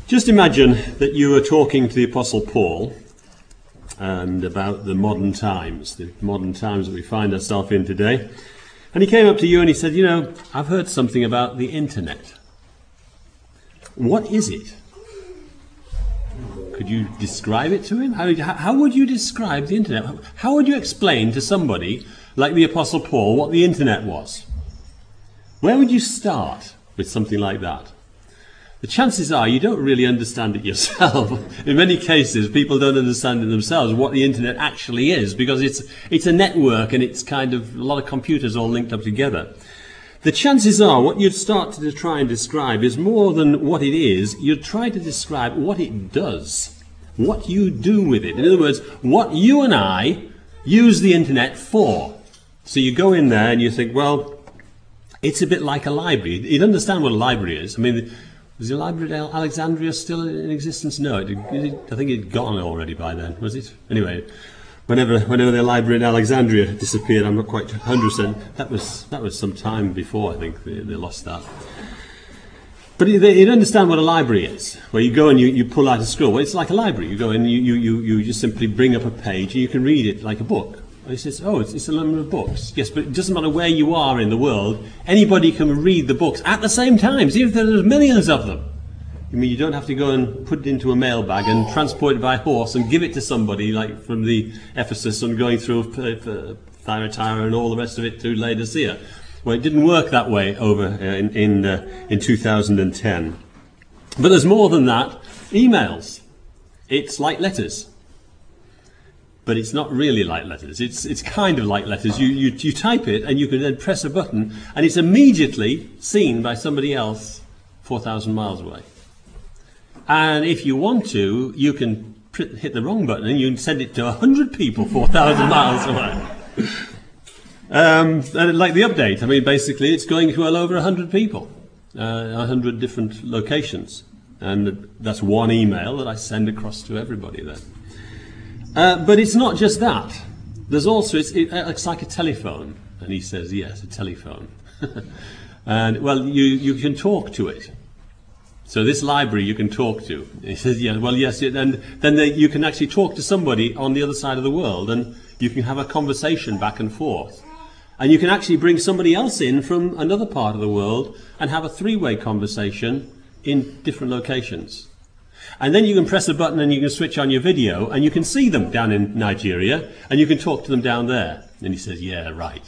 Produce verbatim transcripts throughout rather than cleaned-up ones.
Just imagine that you were talking to the Apostle Paul and about the modern times, the modern times that we find ourselves in today. And he came up to you and he said, you know, I've heard something about the internet. What is it? Could you describe it to him? How, how would you describe the internet? How would you explain to somebody like the Apostle Paul what the internet was? Where would you start with something like that? The chances are you don't really understand it yourself. In many cases, people don't understand it themselves, what the internet actually is, because it's it's a network and it's kind of a lot of computers all linked up together. The chances are what you'd start to try and describe is more than what it is. You'd try to describe what it does, what you do with it. In other words, what you and I use the internet for. So you go in there and you think, well, it's a bit like a library. You'd understand what a library is. I mean, was the Library at Alexandria still in existence? No, it, it, I think it had gone already by then, was it? Anyway, whenever whenever the Library in Alexandria disappeared, I'm not quite one hundred percent, that was that was some time before, I think, they, they lost that. But you'd understand what a library is, where you go and you, you pull out a scroll. Well, it's like a library. You go and you, you, you, you just simply bring up a page and you can read it like a book. And he says, oh, it's, it's a number of books. Yes, but it doesn't matter where you are in the world. Anybody can read the books at the same time, even if there's millions of them. I mean, you don't have to go and put it into a mailbag and transport it by horse and give it to somebody, like from the Ephesus and going through Thyatira and all the rest of it to Laodicea. Well, it didn't work that way over uh, in, in, uh, in two thousand ten. But there's more than that. Emails. It's like letters. But it's not really like letters. It's it's kind of like letters. You, you you type it and you can then press a button and it's immediately seen by somebody else four thousand miles away. And if you want to, you can pr- hit the wrong button and you can send it to one hundred people four thousand miles away. Um, and like the update, I mean, basically it's going to well over one hundred people, uh, one hundred different locations. And that's one email that I send across to everybody then. Uh, but it's not just that. There's also, it's, it, it's like a telephone. And he says, yes, a telephone. And, well, you, you can talk to it. So this library you can talk to. He says, yeah, well, yes, and then they, you can actually talk to somebody on the other side of the world, and you can have a conversation back and forth. And you can actually bring somebody else in from another part of the world and have a three-way conversation in different locations. And then you can press a button and you can switch on your video and you can see them down in Nigeria and you can talk to them down there. And he says, yeah, right.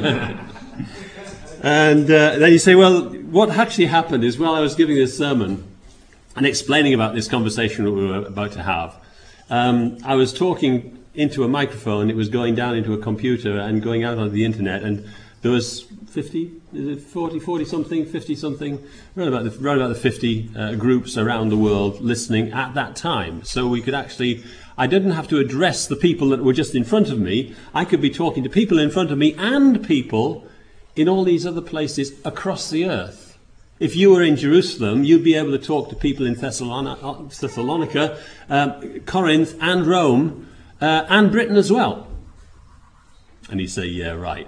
And uh, then you say, well, what actually happened is, while I was giving this sermon and explaining about this conversation that we were about to have, um, I was talking into a microphone. It was going down into a computer and going out on the internet, and there was fifty, is it forty, forty something, fifty something, around about the, around about the fifty uh, groups around the world listening at that time. So we could actually, I didn't have to address the people that were just in front of me. I could be talking to people in front of me and people in all these other places across the earth. If you were in Jerusalem, you'd be able to talk to people in Thessalonica, Thessalonica um, Corinth and Rome, uh, and Britain as well. And you say, yeah, right.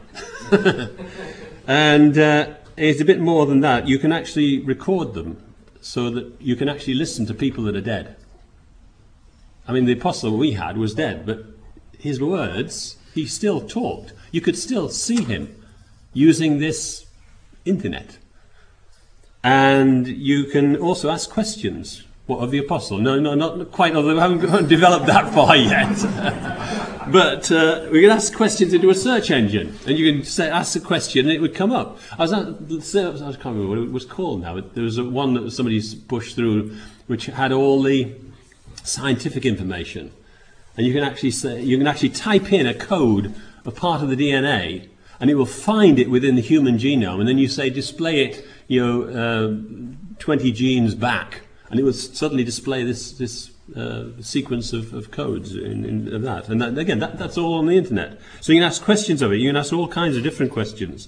And uh, it's a bit more than that. You can actually record them so that you can actually listen to people that are dead. I mean, the apostle we had was dead, but his words, he still talked. You could still see him using this internet. And you can also ask questions. What, of the apostle? No, no, not quite, although we haven't developed that far yet. But uh, we can ask questions into a search engine, and you can say, ask a question and it would come up. I was at, I can't remember what it was called now, but there was a one that somebody's pushed through which had all the scientific information. And you can actually say, you can actually type in a code, a part of the D N A, and it will find it within the human genome, and then you say display it, you know, uh, twenty genes back, and it will suddenly display this this uh, sequence of, of codes in, in of that. And that, again, that, that's all on the internet. So you can ask questions of it. You can ask all kinds of different questions.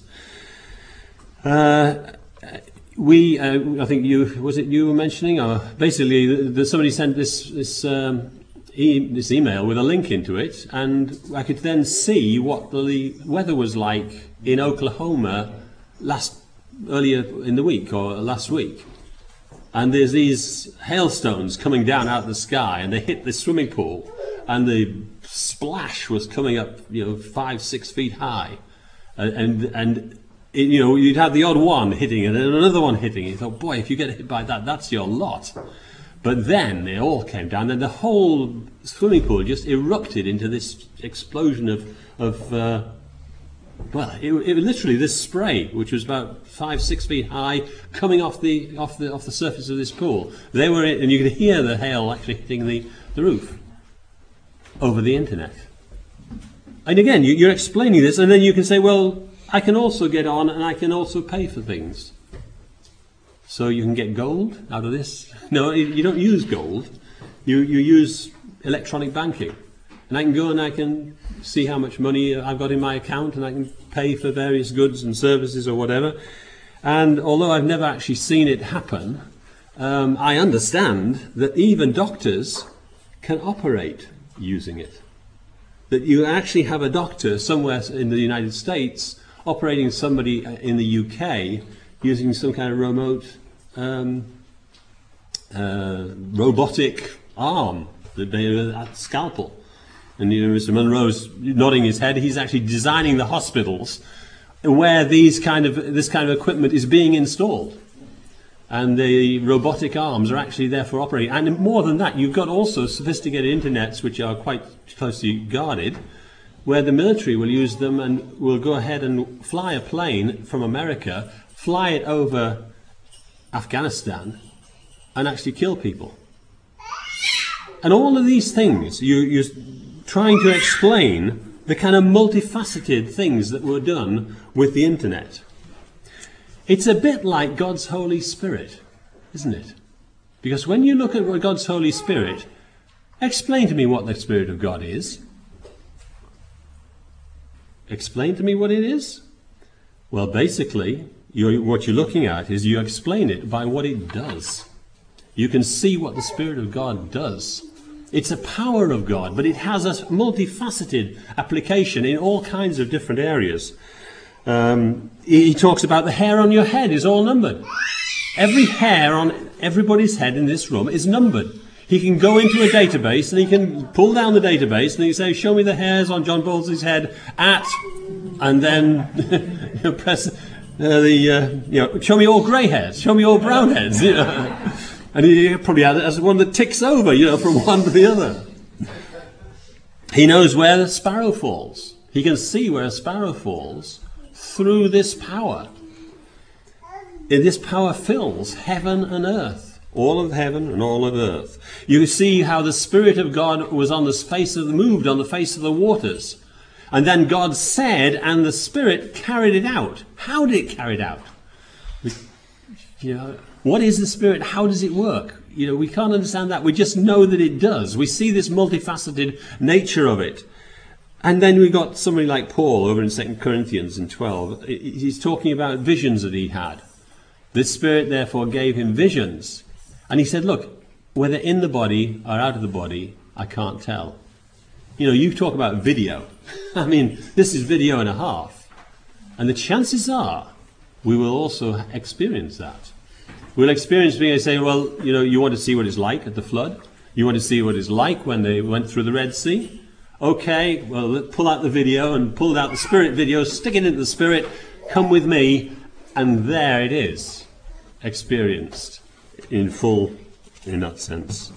Uh, we, uh, I think you was it you were mentioning, or basically, the, the, somebody sent this this. Um, E- this email with a link into it, and I could then see what the weather was like in Oklahoma last earlier in the week or last week. and there's these hailstones coming down out of the sky, and they hit the swimming pool, and the splash was coming up, you know, five, six feet high, and and, and it, you know, you'd have the odd one hitting it, and another one hitting it. You thought, boy, if you get hit by that, that's your lot. But then it all came down, and the whole swimming pool just erupted into this explosion of of. Uh, Well, it, it was literally this spray, which was about five, six feet high, coming off the off the off the surface of this pool. They were, and you could hear the hail actually hitting the, the roof over the internet. And again, you, you're explaining this, and then you can say, well, I can also get on, and I can also pay for things. So you can get gold out of this. No, you don't use gold. You you use electronic banking. And I can go and I can see how much money I've got in my account, and I can pay for various goods and services or whatever. And although I've never actually seen it happen, um, I understand that even doctors can operate using it. That you actually have a doctor somewhere in the United States operating somebody in the U K using some kind of remote um, uh, robotic arm, the, the scalpel. And you know, Mister Munro's nodding his head. He's actually designing the hospitals where these kind of this kind of equipment is being installed, and the robotic arms are actually there for operating. And more than that, you've got also sophisticated internets which are quite closely guarded, where the military will use them and will go ahead and fly a plane from America, fly it over Afghanistan, and actually kill people. And all of these things, you you. trying to explain the kind of multifaceted things that were done with the internet. It's a bit like God's Holy Spirit, isn't it? Because when you look at God's Holy Spirit, explain to me what the Spirit of God is. Explain to me what it is. Well, basically, you're, what you're looking at is you explain it by what it does. You can see what the Spirit of God does. It's a power of God, but it has a multifaceted application in all kinds of different areas. Um, he talks about the hair on your head is all numbered. Every hair on everybody's head in this room is numbered. He can go into a database and he can pull down the database and he can say, show me the hairs on John Bowles's head at, and then you know, press uh, the, uh, you know, show me all grey hairs, show me all brown heads. You know. And he probably had it as one that ticks over, you know, from one to the other. He knows where the sparrow falls. He can see where a sparrow falls through this power. And this power fills heaven and earth, all of heaven and all of earth. You see how the Spirit of God was on the face of the, moved on the face of the waters. And then God said, and the Spirit carried it out. How did it carry it out? You know, what is the Spirit? How does it work? You know, we can't understand that. We just know that it does. We see this multifaceted nature of it. And then we got somebody like Paul over in Second Corinthians in twelve. He's talking about visions that he had. The Spirit therefore gave him visions. And he said, look, whether in the body or out of the body, I can't tell. You know, you talk about video. I mean, this is video and a half. And the chances are we will also experience that. We'll experience being able to say, well, you know, you want to see what it's like at the flood? You want to see what it's like when they went through the Red Sea? Okay, well, let's pull out the video and pull out the Spirit video, stick it into the Spirit, come with me, and there it is, experienced in full, in that sense.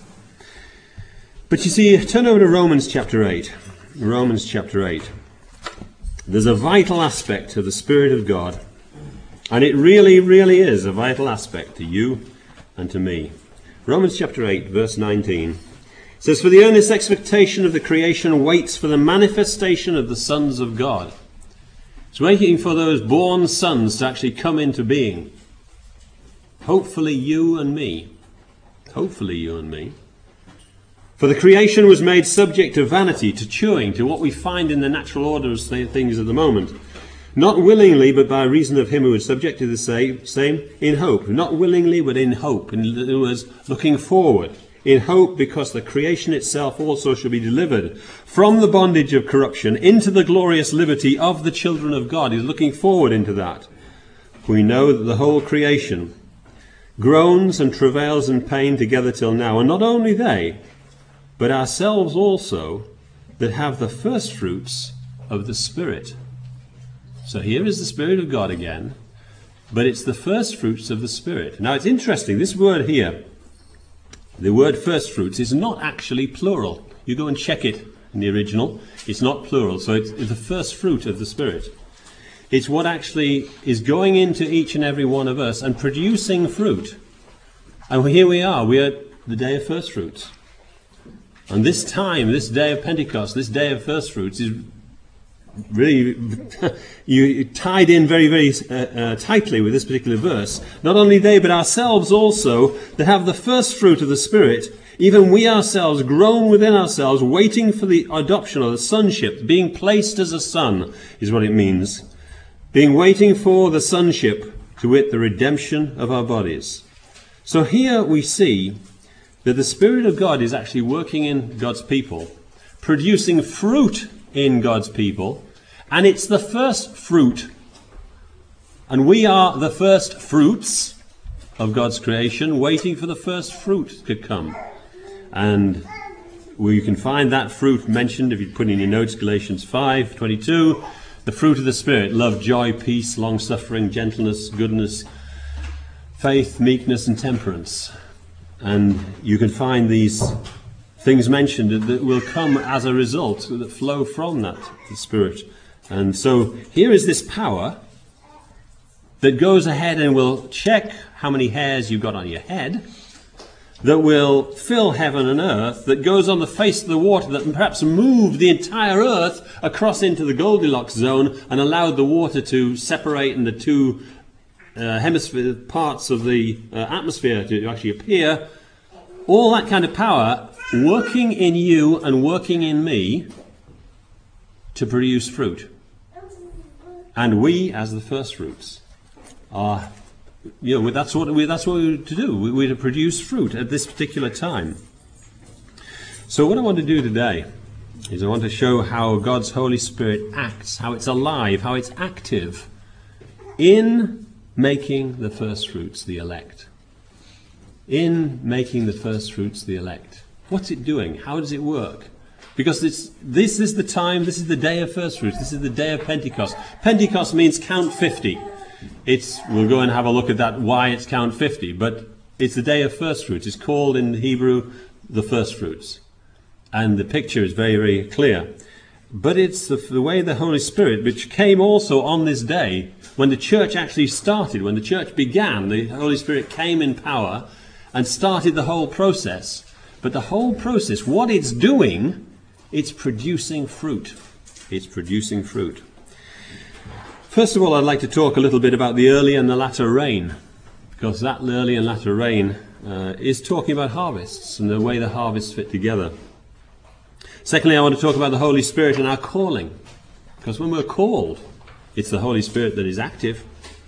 But you see, turn over to Romans chapter eight. Romans chapter eight. There's a vital aspect to the Spirit of God. And it really, really is a vital aspect to you and to me. Romans chapter eight, verse nineteen says, for the earnest expectation of the creation waits for the manifestation of the sons of God. It's waiting for those born sons to actually come into being. Hopefully you and me. Hopefully you and me. For the creation was made subject to vanity, to chewing, to what we find in the natural order of things at the moment. Not willingly, but by reason of him who was subject to the same, same in hope. Not willingly, but in hope. In other words, looking forward. In hope, because the creation itself also shall be delivered from the bondage of corruption into the glorious liberty of the children of God. He's looking forward into that. We know that the whole creation groans and travails in pain together till now. And not only they, but ourselves also, that have the first fruits of the Spirit. So here is the Spirit of God again, but it's the first fruits of the Spirit. Now it's interesting, this word here, the word first fruits, is not actually plural. You go and check it in the original. It's not plural, so it's the first fruit of the Spirit. It's what actually is going into each and every one of us and producing fruit. And here we are, we are the day of first fruits. And this time, this day of Pentecost, this day of first fruits is really you tied in very, very uh, uh, tightly with this particular verse. Not only they, but ourselves also, that have the first fruit of the Spirit, even we ourselves groan within ourselves, waiting for the adoption or the sonship, being placed as a son, is what it means. Being waiting for the sonship, to wit, the redemption of our bodies. So here we see that the Spirit of God is actually working in God's people, producing fruit in God's people, and it's the first fruit. And we are the first fruits of God's creation, waiting for the first fruit to come. And we can find that fruit mentioned, if you put in your notes, Galatians five twenty-two, the fruit of the Spirit: love, joy, peace, long-suffering, gentleness, goodness, faith, meekness, and temperance. And you can find these things mentioned that will come as a result, that flow from that, the Spirit. And so here is this power that goes ahead and will check how many hairs you've got on your head, that will fill heaven and earth, that goes on the face of the water, that perhaps moved the entire earth across into the Goldilocks zone and allowed the water to separate and the two uh, hemisphere parts of the uh, atmosphere to actually appear. All that kind of power working in you and working in me to produce fruit. And we, as the first fruits, are, you know, that's what we that's what we're to do. We, we're to produce fruit at this particular time. So what I want to do today is I want to show how God's Holy Spirit acts, how it's alive, how it's active in making the first fruits, the elect. In making the first fruits, the elect. What's it doing? How does it work? Because it's, this is the time, this is the day of first fruits, this is the day of Pentecost. Pentecost means count fifty. It's, we'll go and have a look at that, why it's count fifty, but it's the day of first fruits. It's called in Hebrew the first fruits. And the picture is very, very clear. But it's the, the way the Holy Spirit, which came also on this day, when the church actually started, when the church began, the Holy Spirit came in power and started the whole process. But the whole process, what it's doing, it's producing fruit. It's producing fruit. First of all, I'd like to talk a little bit about the early and the latter rain, because that early and latter rain uh, is talking about harvests and the way the harvests fit together. Secondly, I want to talk about the Holy Spirit and our calling, because when we're called, it's the Holy Spirit that is active.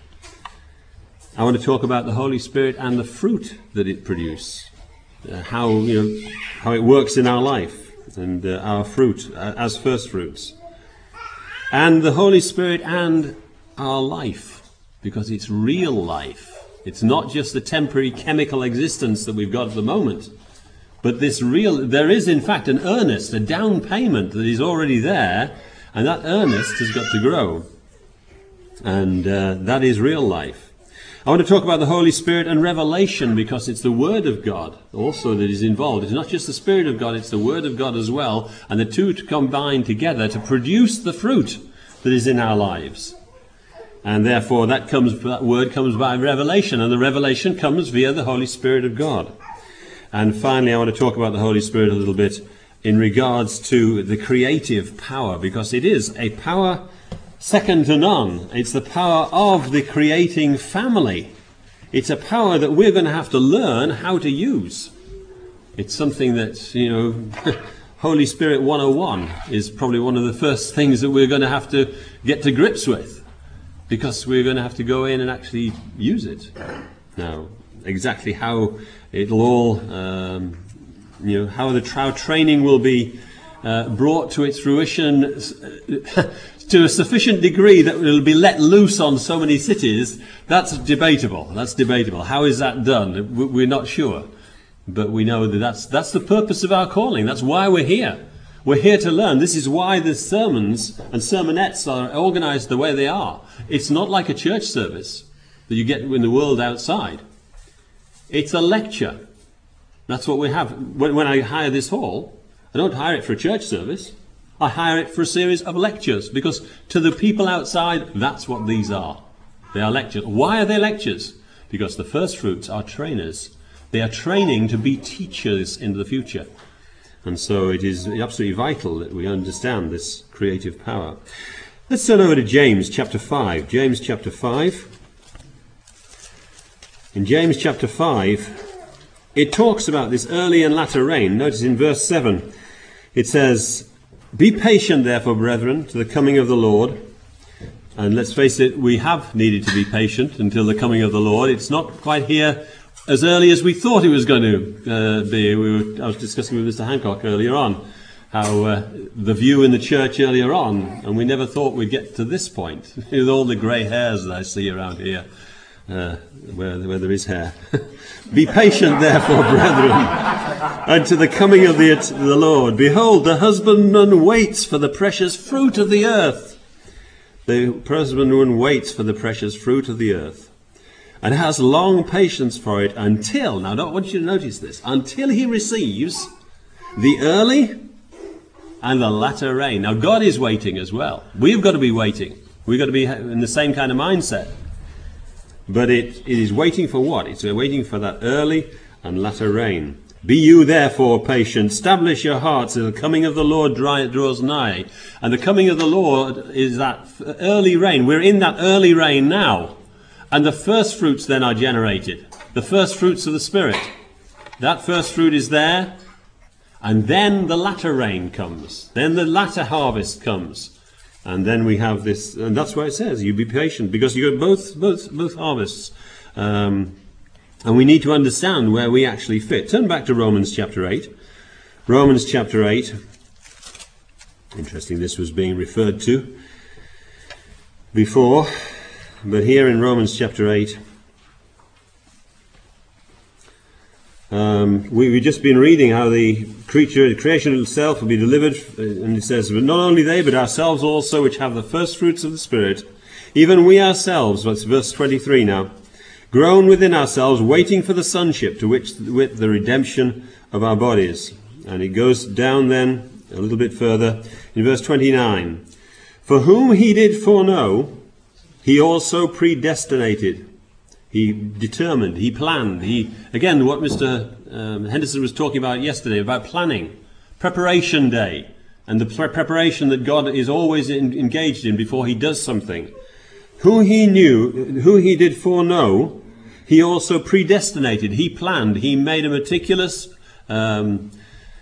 I want to talk about the Holy Spirit and the fruit that it produces, uh, how you know how it works in our life and uh, our fruit uh, as first fruits, and the Holy Spirit and our life, because it's real life. It's not just the temporary chemical existence that we've got at the moment, but this real. There is in fact an earnest, a down payment that is already there, and that earnest has got to grow, and uh, that is real life. I want to talk about the Holy Spirit and revelation, because it's the Word of God also that is involved. It's not just the Spirit of God, it's the Word of God as well, and the two to combine together to produce the fruit that is in our lives. And therefore that comes, that word comes by revelation, and the revelation comes via the Holy Spirit of God. And finally, I want to talk about the Holy Spirit a little bit in regards to the creative power, because it is a power second to none. It's the power of the creating family. It's a power that we're going to have to learn how to use. It's something that, you know, Holy Spirit one oh one is probably one of the first things that we're going to have to get to grips with, because we're going to have to go in and actually use it. Now, exactly how it'll all, um, you know, how the how training will be uh, brought to its fruition to a sufficient degree that it will be let loose on so many cities, that's debatable. That's debatable. How is that done? We're not sure. But we know that that's, that's the purpose of our calling. That's why we're here. We're here to learn. This is why the sermons and sermonettes are organized the way they are. It's not like a church service that you get in the world outside. It's a lecture. That's what we have. When, when I hire this hall, I don't hire it for a church service. I hire it for a series of lectures, because to the people outside, that's what these are. They are lectures. Why are they lectures? Because the first fruits are trainers. They are training to be teachers in the future. And so it is absolutely vital that we understand this creative power. Let's turn over to James chapter five. James chapter five. In James chapter five, it talks about this early and latter rain. Notice in verse seven, it says, "Be patient, therefore, brethren, to the coming of the Lord." And let's face it, we have needed to be patient until the coming of the Lord. It's not quite here as early as we thought it was going to uh, be. We were, I was discussing with Mister Hancock earlier on how uh, the view in the church earlier on, and we never thought we'd get to this point with all the grey hairs that I see around here, uh, where, where there is hair. "Be patient, therefore, brethren, unto the coming of the, the Lord. Behold, the husbandman waits for the precious fruit of the earth." The husbandman waits for the precious fruit of the earth, and has long patience for it until, now I want you to notice this, until he receives the early and the latter rain. Now God is waiting as well. We've got to be waiting. We've got to be in the same kind of mindset. But it, it is waiting for what? It's waiting for that early and latter rain. "Be you therefore patient, establish your hearts, till the coming of the Lord draws nigh." And the coming of the Lord is that early rain. We're in that early rain now. And the first fruits then are generated. The first fruits of the Spirit. That first fruit is there. And then the latter rain comes. Then the latter harvest comes. And then we have this, and that's why it says, you be patient, because you got both, both, both harvests. Um, and we need to understand where we actually fit. Turn back to Romans chapter eight. Romans chapter eight. Interesting, this was being referred to before. But here in Romans chapter eight, um, we, we've just been reading how the creature, the creation itself will be delivered. And it says, "But not only they, but ourselves also, which have the first fruits of the Spirit, even we ourselves," that's verse twenty-three now, "groan within ourselves, waiting for the sonship, to which with the redemption of our bodies." And it goes down then a little bit further in verse twenty-nine. "For whom he did foreknow, he also predestinated." He determined, he planned. He again, what Mister Um, Henderson was talking about yesterday, about planning, preparation day, and the pre- preparation that God is always in, engaged in before he does something. "Who he knew, who he did foreknow, he also predestinated." He planned. He made a meticulous. Um,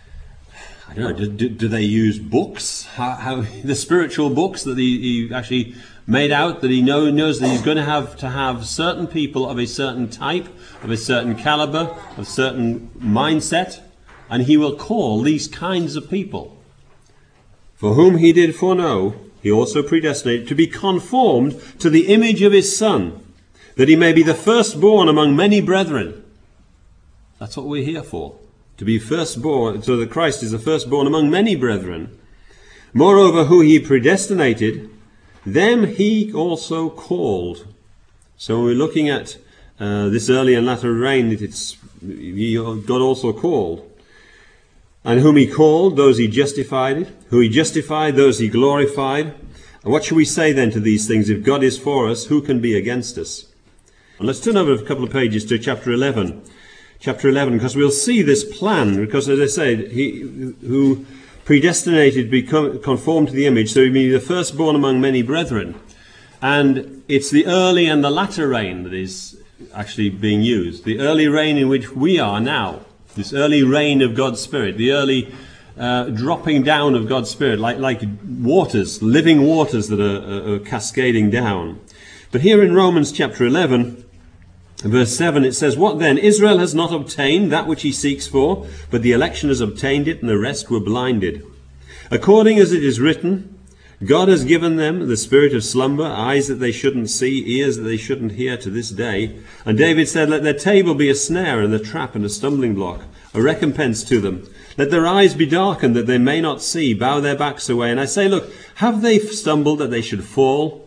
I don't know. Do, do they use books? How, how the spiritual books that he, he actually made out, that he know, knows that he's going to have to have certain people of a certain type, of a certain caliber, of a certain mindset, and he will call these kinds of people. "For whom he did foreknow, he also predestinated to be conformed to the image of his Son, that he may be the firstborn among many brethren." That's what we're here for. To be firstborn, so that Christ is the firstborn among many brethren. "Moreover, who he predestinated, them he also called." So when we're looking at uh, this early and latter rain, it's God also called. "And whom he called, those he justified. Who he justified, those he glorified." And what shall we say then to these things? If God is for us, who can be against us? And let's turn over a couple of pages to chapter eleven. Chapter eleven, because we'll see this plan, because as I said, he who predestinated become conformed to the image, so he be the firstborn among many brethren. And it's the early and the latter rain that is actually being used. The early rain in which we are now, this early rain of God's Spirit, the early uh, dropping down of God's Spirit, like, like waters, living waters that are, are, are cascading down. But here in Romans chapter eleven, verse seven, it says, "What then? Israel has not obtained that which he seeks for, but the election has obtained it, and the rest were blinded. According as it is written, God has given them the spirit of slumber, eyes that they shouldn't see, ears that they shouldn't hear to this day. And David said, let their table be a snare and a trap and a stumbling block, a recompense to them. Let their eyes be darkened that they may not see, bow their backs away. And I say, look, have they stumbled that they should fall?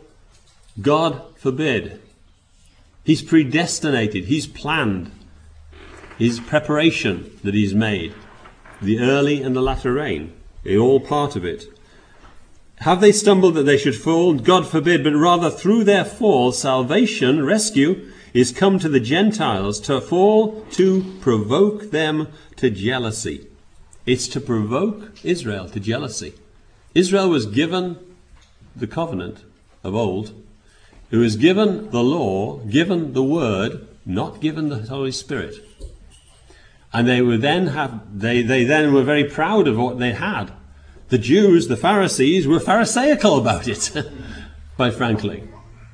God forbid. He's predestinated, he's planned, his preparation that he's made. The early and the latter rain, they're all part of it. Have they stumbled that they should fall? God forbid, but rather through their fall, salvation, rescue, is come to the Gentiles to fall, to provoke them to jealousy. It's to provoke Israel to jealousy. Israel was given the covenant of old. It was given the law, given the word, not given the Holy Spirit. And they were then have they, they then were very proud of what they had. The Jews, the Pharisees, were pharisaical about it, quite frankly.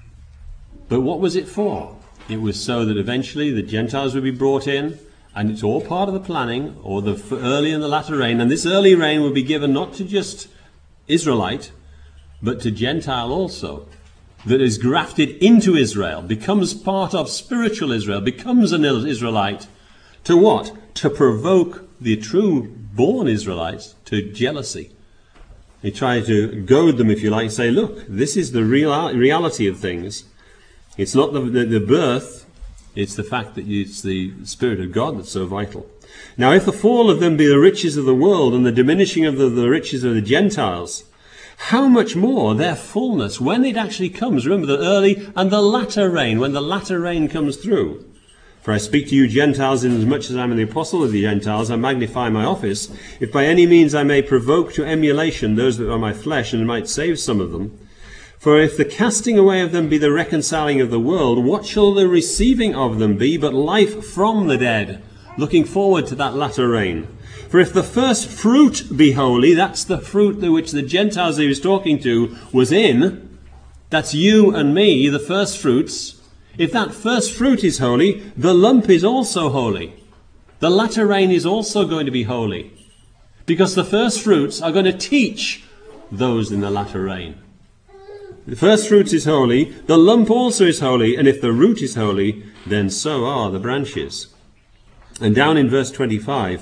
But what was it for? It was so that eventually the Gentiles would be brought in, and it's all part of the planning, or the early and the latter rain. And this early rain would be given not to just Israelite, but to Gentile also, that is grafted into Israel, becomes part of spiritual Israel, becomes an Israelite. To what? To provoke the true born Israelites to jealousy. He tried to goad them, if you like, say, look, this is the real reality of things. It's not the, the, the birth, it's the fact that it's the Spirit of God that's so vital. Now, if the fall of them be the riches of the world and the diminishing of the, the riches of the Gentiles, how much more their fullness, when it actually comes, remember the early and the latter rain, when the latter rain comes through. For I speak to you Gentiles, inasmuch as I am the apostle of the Gentiles, I magnify my office, if by any means I may provoke to emulation those that are my flesh, and might save some of them. For if the casting away of them be the reconciling of the world, what shall the receiving of them be but life from the dead? Looking forward to that latter rain. For if the first fruit be holy, that's the fruit which the Gentiles he was talking to was in, that's you and me, the first fruits. If that first fruit is holy, the lump is also holy. The latter rain is also going to be holy. Because the first fruits are going to teach those in the latter rain. The first fruit is holy, the lump also is holy, and if the root is holy, then so are the branches. And down in verse twenty-five,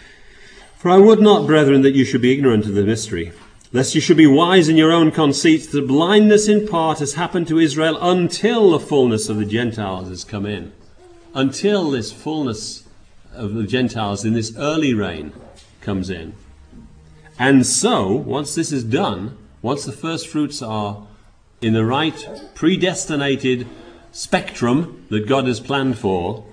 for I would not, brethren, that you should be ignorant of the mystery, lest you should be wise in your own conceits. The blindness in part has happened to Israel until the fullness of the Gentiles has come in. Until this fullness of the Gentiles in this early reign comes in. And so, once this is done, once the first fruits are in the right predestinated spectrum that God has planned for,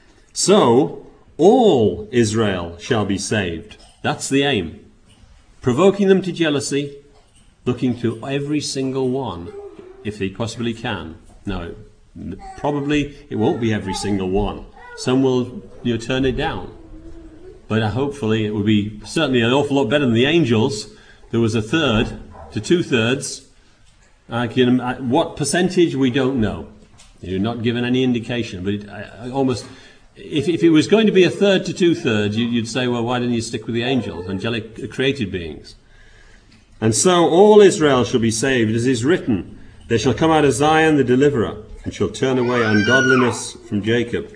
so all Israel shall be saved. That's the aim. Provoking them to jealousy, looking to every single one, if they possibly can. No, probably it won't be every single one. Some will, you know, turn it down. But uh, hopefully it will be certainly an awful lot better than the angels. There was a third to two-thirds. I can, I, what percentage, we don't know. You're not given any indication. But it, I, I almost... If, if it was going to be a third to two-thirds, you'd say, well, why didn't you stick with the angels, angelic created beings? And so all Israel shall be saved, as is written, there shall come out of Zion the deliverer, and shall turn away ungodliness from Jacob.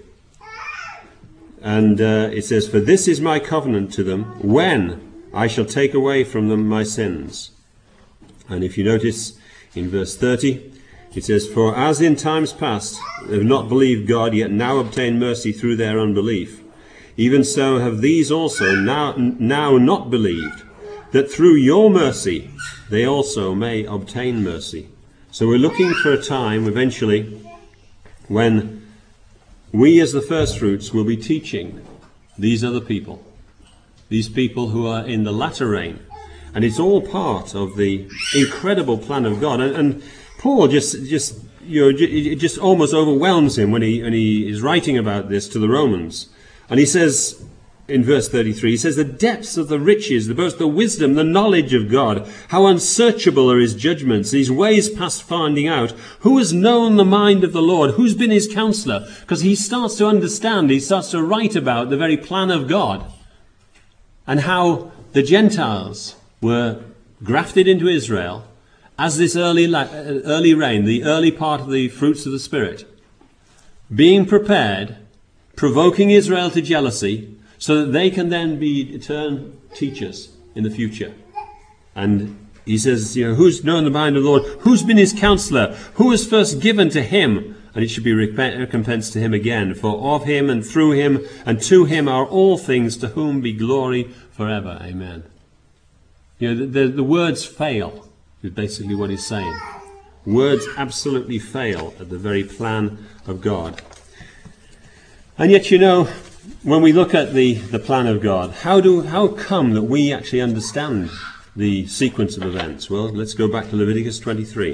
And uh, it says, for this is my covenant to them, when I shall take away from them my sins. And if you notice in verse thirty, it says, for as in times past they have not believed God, yet now obtain mercy through their unbelief, even so have these also now, now not believed, that through your mercy they also may obtain mercy. So we're looking for a time eventually when we as the first fruits will be teaching these other people, these people who are in the latter rain. And it's all part of the incredible plan of God. And, and Paul just, just, you know, it just almost overwhelms him when he, when he is writing about this to the Romans. And he says, in verse thirty-three, he says, the depths of the riches, the, both the wisdom, the knowledge of God, how unsearchable are his judgments, his ways past finding out. Who has known the mind of the Lord? Who's been his counselor? Because he starts to understand, he starts to write about the very plan of God and how the Gentiles were grafted into Israel. as this early, early rain, the early part of the fruits of the Spirit, being prepared, provoking Israel to jealousy, so that they can then be eternal teachers in the future. And he says, you know, who's known the mind of the Lord? Who's been his counselor? Who was first given to him? And it should be recompense to him again. For of him and through him and to him are all things, to whom be glory forever. Amen. You know, the, the, the words fail, is basically what he's saying. Words absolutely fail at the very plan of God. And yet, you know, when we look at the, the plan of God, how do how come that we actually understand the sequence of events? Well, let's go back to Leviticus twenty-three.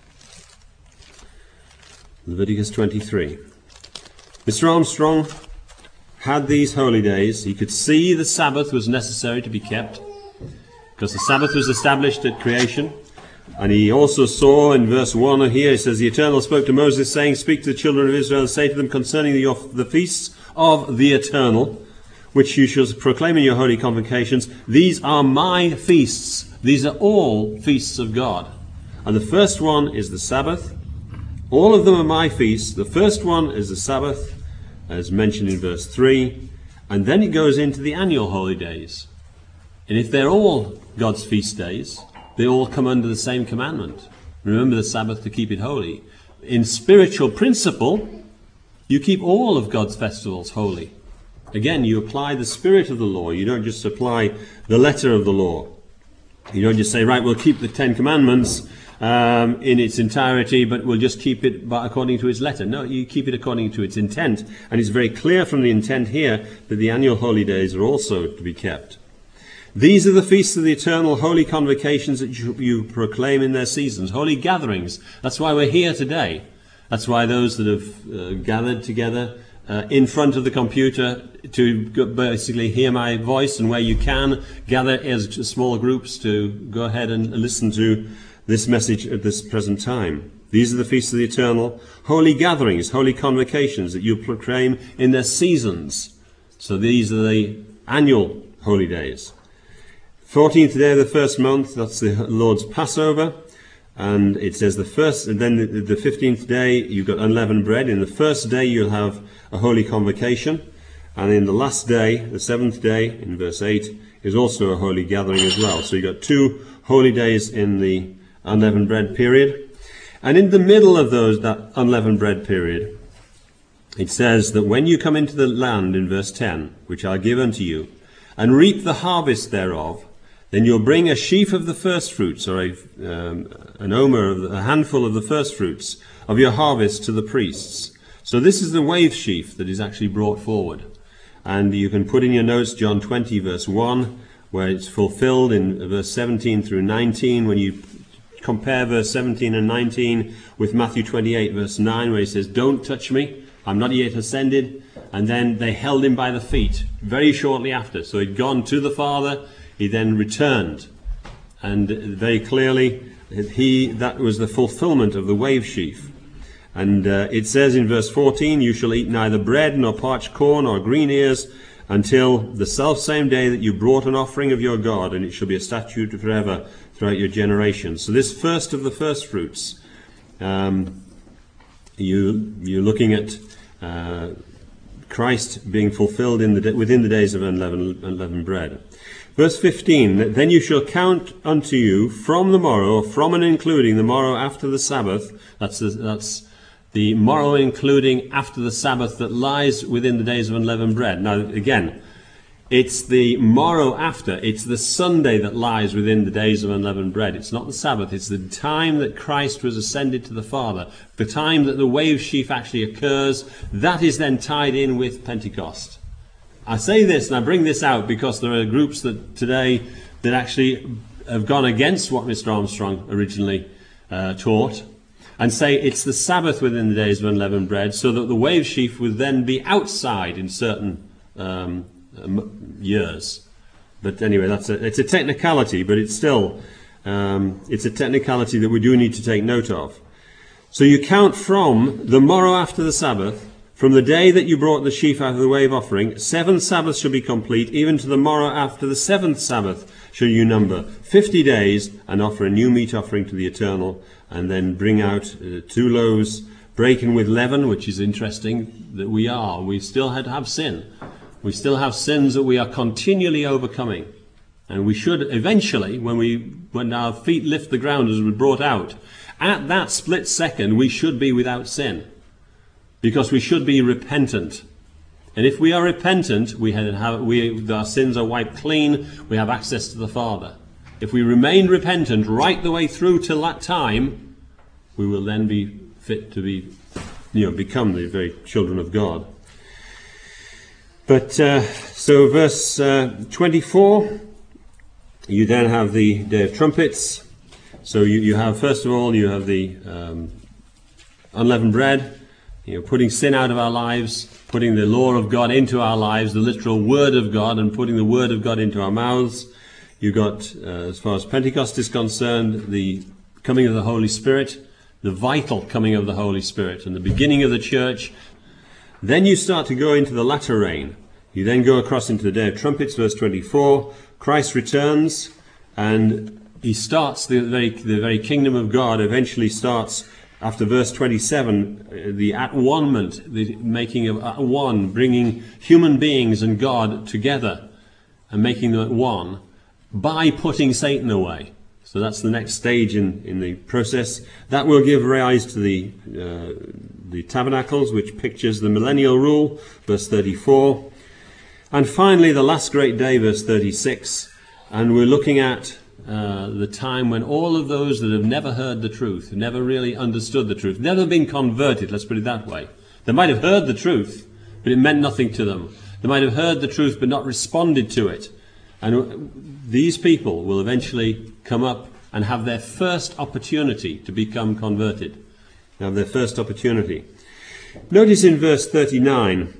Leviticus twenty-three. Mister Armstrong had these holy days. He could see the Sabbath was necessary to be kept, because the Sabbath was established at creation. And he also saw in verse one here, it says, the Eternal spoke to Moses, saying, speak to the children of Israel and say to them concerning the, the feasts of the Eternal, which you shall proclaim in your holy convocations. These are my feasts. These are all feasts of God. And the first one is the Sabbath. All of them are my feasts. The first one is the Sabbath, as mentioned in verse three. And then it goes into the annual holy days. And if they're all God's feast days, they all come under the same commandment. Remember the Sabbath to keep it holy. In spiritual principle, you keep all of God's festivals holy. Again, you apply the spirit of the law. You don't just apply the letter of the law. You don't just say, right, we'll keep the Ten Commandments um, in its entirety, but we'll just keep it according to its letter. No, you keep it according to its intent. And it's very clear from the intent here that the annual holy days are also to be kept. These are the feasts of the eternal, holy convocations that you, you proclaim in their seasons, holy gatherings. That's why we're here today. That's why those that have uh, gathered together uh, in front of the computer to go, basically hear my voice, and where you can, gather as small groups to go ahead and listen to this message at this present time. These are the feasts of the eternal, holy gatherings, holy convocations that you proclaim in their seasons. So these are the annual holy days. fourteenth day of the first month, that's the Lord's Passover. And it says the first, and then the, the fifteenth day, you've got unleavened bread. In the first day, you'll have a holy convocation. And in the last day, the seventh day, in verse eight, is also a holy gathering as well. So you've got two holy days in the unleavened bread period. And in the middle of those, that unleavened bread period, it says that when you come into the land, in verse ten, which I'll give unto you, and reap the harvest thereof, then you'll bring a sheaf of the first fruits, or a, um, an omer, of the, a handful of the first fruits of your harvest to the priests. So this is the wave sheaf that is actually brought forward. And you can put in your notes John twenty, verse one, where it's fulfilled in verse seventeen through nineteen, when you compare verse seventeen and nineteen with Matthew twenty-eight, verse nine, where he says, don't touch me, I'm not yet ascended. And then they held him by the feet very shortly after. So he'd gone to the Father. He then returned, and very clearly he that was the fulfillment of the wave sheaf. And uh, it says in verse fourteen, you shall eat neither bread nor parched corn or green ears until the selfsame day that you brought an offering of your God, and it shall be a statute forever throughout your generations. So this first of the first fruits, um, you, you're looking at uh, Christ being fulfilled in the within the days of unleavened, unleavened bread. Verse fifteen, then you shall count unto you from the morrow, from and including the morrow after the Sabbath. That's the, that's the morrow including after the Sabbath that lies within the days of unleavened bread. Now, again, it's the morrow after. It's the Sunday that lies within the days of unleavened bread. It's not the Sabbath. It's the time that Christ was ascended to the Father. The time that the wave sheaf actually occurs. That is then tied in with Pentecost. I say this and I bring this out because there are groups that today that actually have gone against what Mister Armstrong originally uh, taught and say it's the Sabbath within the days of unleavened bread, so that the wave sheaf would then be outside in certain um, years. But anyway, that's a, it's a technicality, but it's still um, it's a technicality that we do need to take note of. So you count from the morrow after the Sabbath, From the day that you brought the sheaf out of the wave offering, seven Sabbaths shall be complete, even to the morrow after the seventh Sabbath shall you number fifty days, and offer a new meat offering to the Eternal, and then bring out uh, two loaves, breaking with leaven, which is interesting that we are. We still had to have sin. We still have sins that we are continually overcoming. And we should eventually, when we when our feet lift the ground as we're brought out, at that split second we should be without sin. Because we should be repentant. And if we are repentant, we have, we, our sins are wiped clean, we have access to the Father. If we remain repentant right the way through till that time, we will then be fit to be, you know, become the very children of God. But, uh, so verse uh, twenty-four, you then have the Day of Trumpets. So you, you have, first of all, you have the um, unleavened bread. You know, putting sin out of our lives, putting the law of God into our lives, the literal word of God, and putting the word of God into our mouths. You got, uh, as far as Pentecost is concerned, the coming of the Holy Spirit, the vital coming of the Holy Spirit, and the beginning of the church. Then you start to go into the latter rain. You then go across into the Day of Trumpets, verse twenty-four. Christ returns, and he starts the very, the very kingdom of God. Eventually starts. After verse twenty-seven, the at-one-ment, the making of at one, bringing human beings and God together and making them at one by putting Satan away. So that's the next stage in, in the process. That will give rise to the, uh, the tabernacles, which pictures the millennial rule, verse thirty-four. And finally, the last great day, verse thirty-six. And we're looking at Uh, the time when all of those that have never heard the truth, never really understood the truth, never been converted, let's put it that way. They might have heard the truth, but it meant nothing to them. They might have heard the truth but not responded to it. And these people will eventually come up and have their first opportunity to become converted. Have their first opportunity. Notice in verse thirty-nine,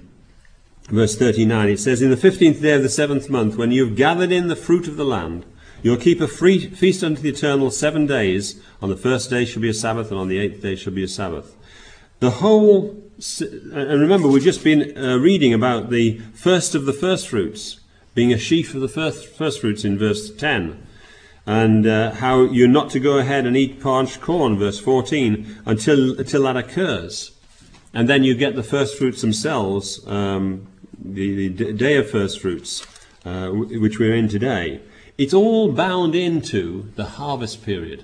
verse thirty-nine, it says, "In the fifteenth day of the seventh month, when you have gathered in the fruit of the land, you'll keep a free feast unto the Eternal seven days. On the first day shall be a Sabbath, and on the eighth day shall be a Sabbath." The whole, and remember, we've just been uh, reading about the first of the first fruits, being a sheaf of the first, first fruits in verse ten. And uh, how you're not to go ahead and eat parched corn, verse fourteen, until, until that occurs. And then you get the first fruits themselves, um, the, the day of first fruits, uh, which we're in today. It's all bound into the harvest period.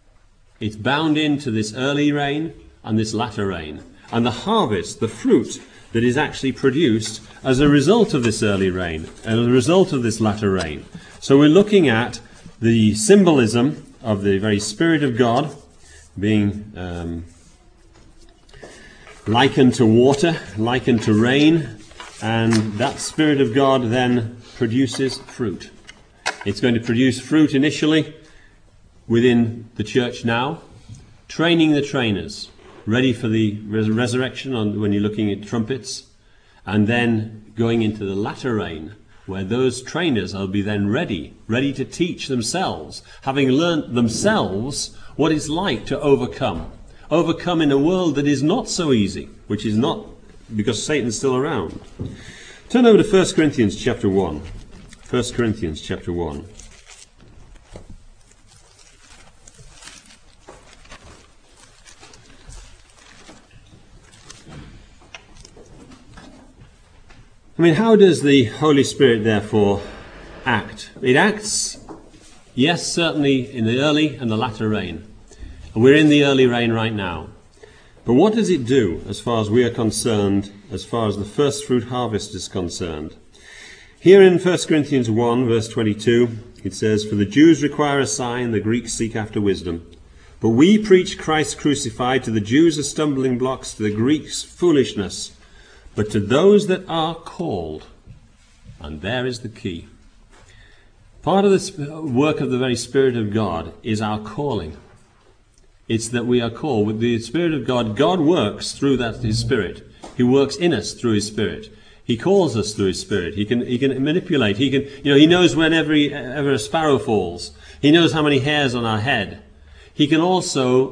It's bound into this early rain and this latter rain. And the harvest, the fruit that is actually produced as a result of this early rain, and as a result of this latter rain. So we're looking at the symbolism of the very Spirit of God being um, likened to water, likened to rain, and that Spirit of God then produces fruit. It's going to produce fruit initially within the church now, training the trainers, ready for the res- resurrection on, when you're looking at trumpets, and then going into the latter rain, where those trainers will be then ready, ready to teach themselves, having learnt themselves what it's like to overcome. Overcome in a world that is not so easy, which is not because Satan's still around. Turn over to First Corinthians chapter one. First Corinthians chapter one. I mean, how does the Holy Spirit therefore act? It acts, yes, certainly in the early and the latter rain. And we're in the early rain right now. But what does it do as far as we are concerned, as far as the first fruit harvest is concerned? Here in First Corinthians one, verse twenty-two, it says, "For the Jews require a sign, the Greeks seek after wisdom. But we preach Christ crucified, to the Jews a stumbling block, to the Greeks foolishness. But to those that are called," and there is the key. Part of this work of the very Spirit of God is our calling. It's that we are called. With the Spirit of God, God works through that His Spirit. He works in us through His Spirit. He calls us through His Spirit. He can He can manipulate. He can, you know, He knows when every ever a sparrow falls. He knows how many hairs on our head. He can also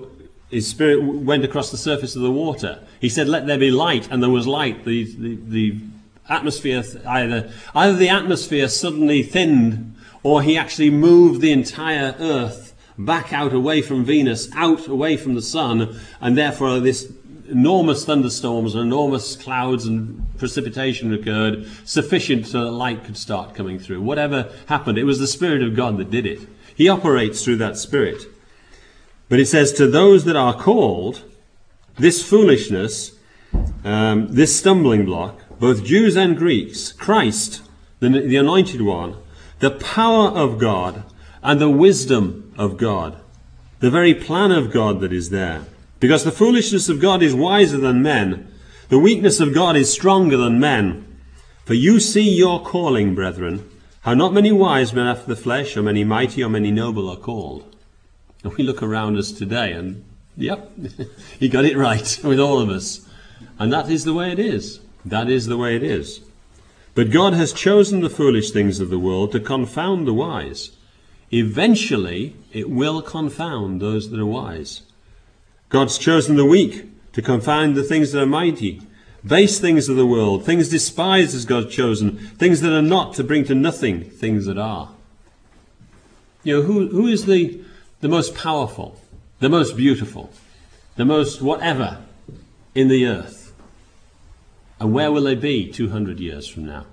his spirit went across the surface of the water. He said, let there be light, and there was light. The, the, the atmosphere, either, either the atmosphere suddenly thinned, or he actually moved the entire earth back out away from Venus, out away from the sun, and therefore this enormous thunderstorms and enormous clouds and precipitation occurred, sufficient so that light could start coming through. Whatever happened, it was the Spirit of God that did it. He operates through that Spirit. But it says, to those that are called, this foolishness, um, this stumbling block, both Jews and Greeks, Christ, the, the Anointed One, the power of God, and the wisdom of God, the very plan of God that is there. Because the foolishness of God is wiser than men, the weakness of God is stronger than men. For you see your calling, brethren, how not many wise men after the flesh, or many mighty, or many noble are called. And we look around us today and, yep, he got it right with all of us. And that is the way it is. That is the way it is. But God has chosen the foolish things of the world to confound the wise. Eventually, it will confound those that are wise. God's chosen the weak to confound the things that are mighty. Base things of the world, things despised has God chosen, things that are not to bring to nothing things that are. You know, who, who is the, the most powerful, the most beautiful, the most whatever in the earth? And where will they be two hundred years from now?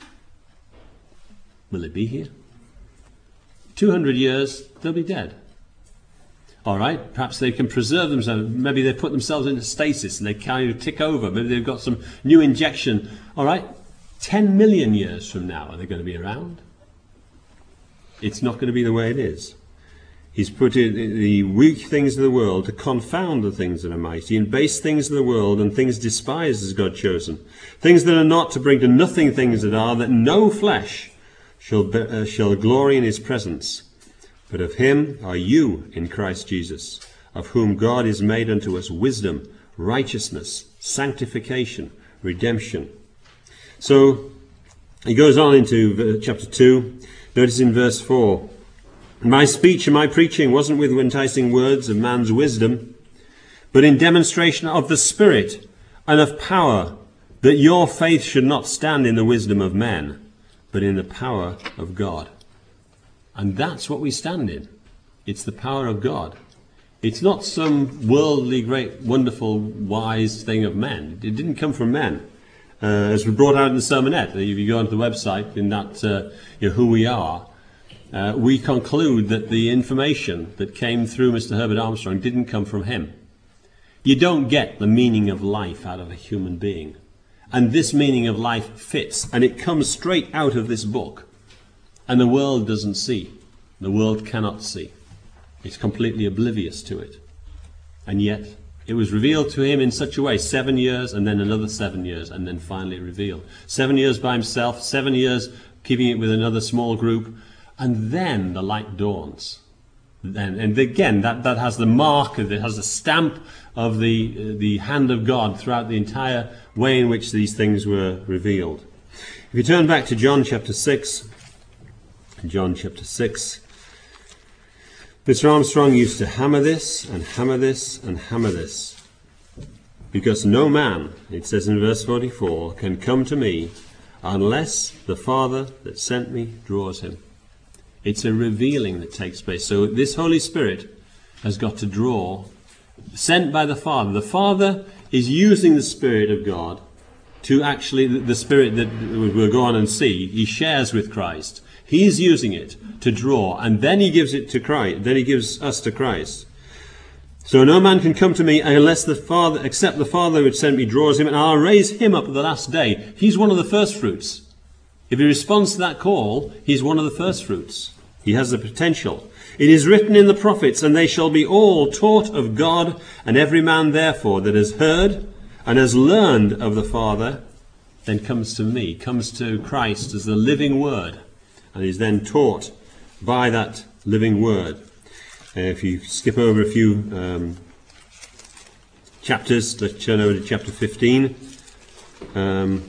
Will they be here? two hundred years, they'll be dead. All right, perhaps they can preserve themselves. Maybe they put themselves into stasis and they kind of tick over. Maybe they've got some new injection. All right, ten million years from now, are they going to be around? It's not going to be the way it is. He's put in the weak things of the world to confound the things that are mighty, and base things of the world and things despised has God chosen. Things that are not to bring to nothing things that are, that no flesh shall, be, uh, shall glory in his presence. But of him are you in Christ Jesus, of whom God is made unto us wisdom, righteousness, sanctification, redemption. So he goes on into chapter two. Notice in verse four, my speech and my preaching wasn't with enticing words of man's wisdom, but in demonstration of the Spirit and of power, that your faith should not stand in the wisdom of men, but in the power of God. And that's what we stand in. It's the power of God. It's not some worldly, great, wonderful, wise thing of men. It didn't come from men. Uh, as we brought out in the sermonette, if you go onto the website, in that uh, you know, who we are, uh, we conclude that the information that came through Mister Herbert Armstrong didn't come from him. You don't get the meaning of life out of a human being. And this meaning of life fits, and it comes straight out of this book. And the world doesn't see. The world cannot see. It's completely oblivious to it. And yet, it was revealed to him in such a way, seven years, and then another seven years, and then finally revealed. Seven years by himself, seven years keeping it with another small group, and then the light dawns. Then, and again, that, that has the mark, it has the stamp of the, uh, the hand of God throughout the entire way in which these things were revealed. If you turn back to John chapter six, John chapter six. Mister Armstrong used to hammer this and hammer this and hammer this. Because no man, it says in verse forty-four, can come to me unless the Father that sent me draws him. It's a revealing that takes place. So this Holy Spirit has got to draw, sent by the Father. The Father is using the Spirit of God to actually, the Spirit that we'll go on and see, he shares with Christ. He's using it to draw, and then he gives it to Christ. Then he gives us to Christ. So no man can come to me unless the Father, except the Father which sent me draws him, and I'll raise him up at the last day. He's one of the first fruits. If he responds to that call, he's one of the first fruits. He has the potential. It is written in the prophets, and they shall be all taught of God, and every man therefore that has heard and has learned of the Father, then comes to me, comes to Christ as the living word, and is then taught by that living word. Uh, if you skip over a few um, chapters, let's turn over to chapter fifteen. Um,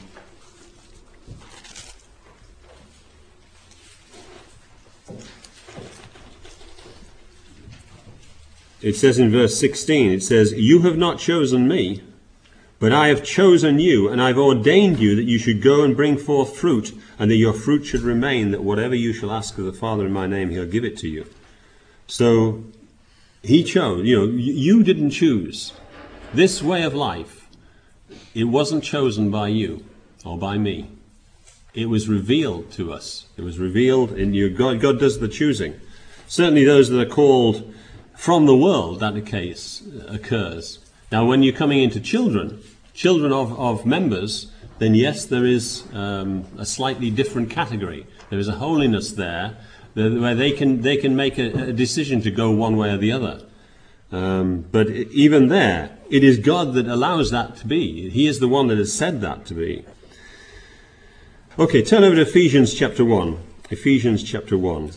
it says in verse sixteen, it says, "You have not chosen me, but I have chosen you, and I've ordained you that you should go and bring forth fruit, and that your fruit should remain, that whatever you shall ask of the Father in my name, he'll give it to you." So he chose, you know, you didn't choose. This way of life, it wasn't chosen by you or by me. It was revealed to us. It was revealed in you. God, God does the choosing. Certainly those that are called from the world, that the case occurs. Now, when you're coming into children, children of, of members, then yes, there is um, a slightly different category. There is a holiness there where they can they can make a, a decision to go one way or the other. Um, but even there, it is God that allows that to be. He is the one that has said that to be. Okay, turn over to Ephesians chapter one. Ephesians chapter one.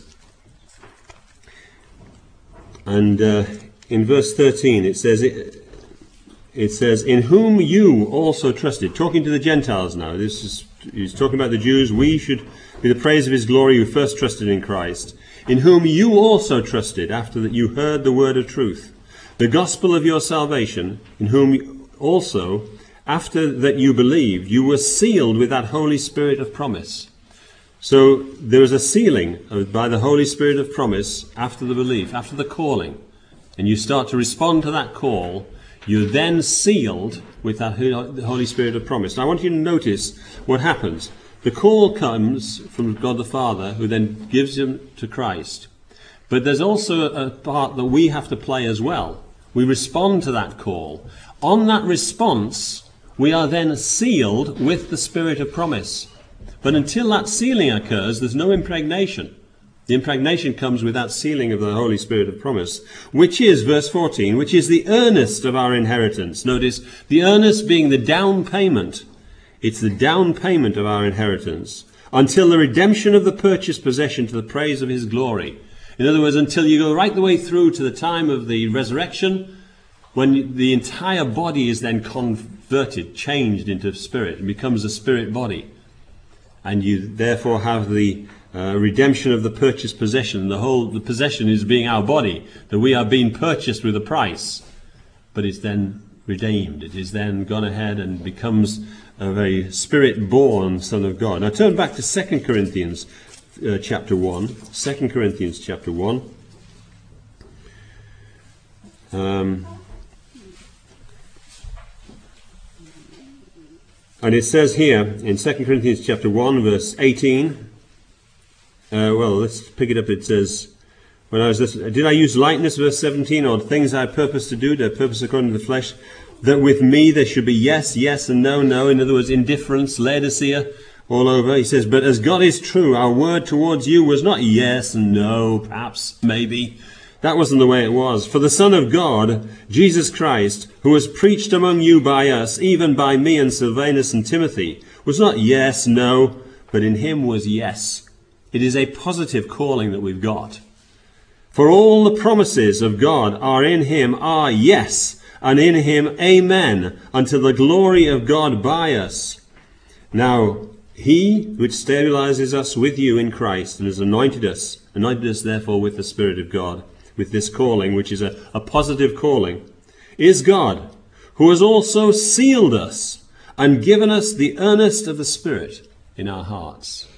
And uh, in verse thirteen it says, it, it says, "In whom you also trusted." Talking to the Gentiles now. This is, he's talking about the Jews. "We should be the praise of his glory who first trusted in Christ. In whom you also trusted after that you heard the word of truth, the gospel of your salvation, in whom also after that you believed, you were sealed with that Holy Spirit of promise." So there is a sealing by the Holy Spirit of promise after the belief, after the calling. And you start to respond to that call. You're then sealed with that Holy Spirit of promise. Now I want you to notice what happens. The call comes from God the Father, who then gives him to Christ. But there's also a part that we have to play as well. We respond to that call. On that response, we are then sealed with the Spirit of promise. But until that sealing occurs, there's no impregnation. The impregnation comes with that sealing of the Holy Spirit of promise, which is, verse fourteen, which is the earnest of our inheritance. Notice, the earnest being the down payment. It's the down payment of our inheritance, until the redemption of the purchased possession to the praise of his glory. In other words, until you go right the way through to the time of the resurrection, when the entire body is then converted, changed into spirit, and becomes a spirit body. And you therefore have the uh, redemption of the purchased possession. The whole the possession is being our body, that we are being purchased with a price. But it's then redeemed. It is then gone ahead and becomes a very spirit-born Son of God. Now turn back to Second Corinthians uh, chapter one. Second Corinthians chapter one. Um, and it says here in Second Corinthians chapter one, verse eighteen. Uh, well, let's pick it up. It says, "When I was listening, did I use lightness?" Verse seventeen, "or things I purpose to do, to purpose according to the flesh, that with me there should be yes, yes, and no, no." In other words, indifference, Laodicea, all over. He says, "But as God is true, our word towards you was not yes and no, perhaps, maybe." That wasn't the way it was. "For the Son of God, Jesus Christ, who was preached among you by us, even by me and Silvanus and Timothy, was not yes, no, but in him was yes." It is a positive calling that we've got. "For all the promises of God are in him, are yes, and in him amen, unto the glory of God by us. Now, he which stabilizes us with you in Christ, and has anointed us, anointed us therefore with the Spirit of God, with this calling, which is a, a positive calling, is God, who has also sealed us and given us the earnest of the Spirit in our hearts."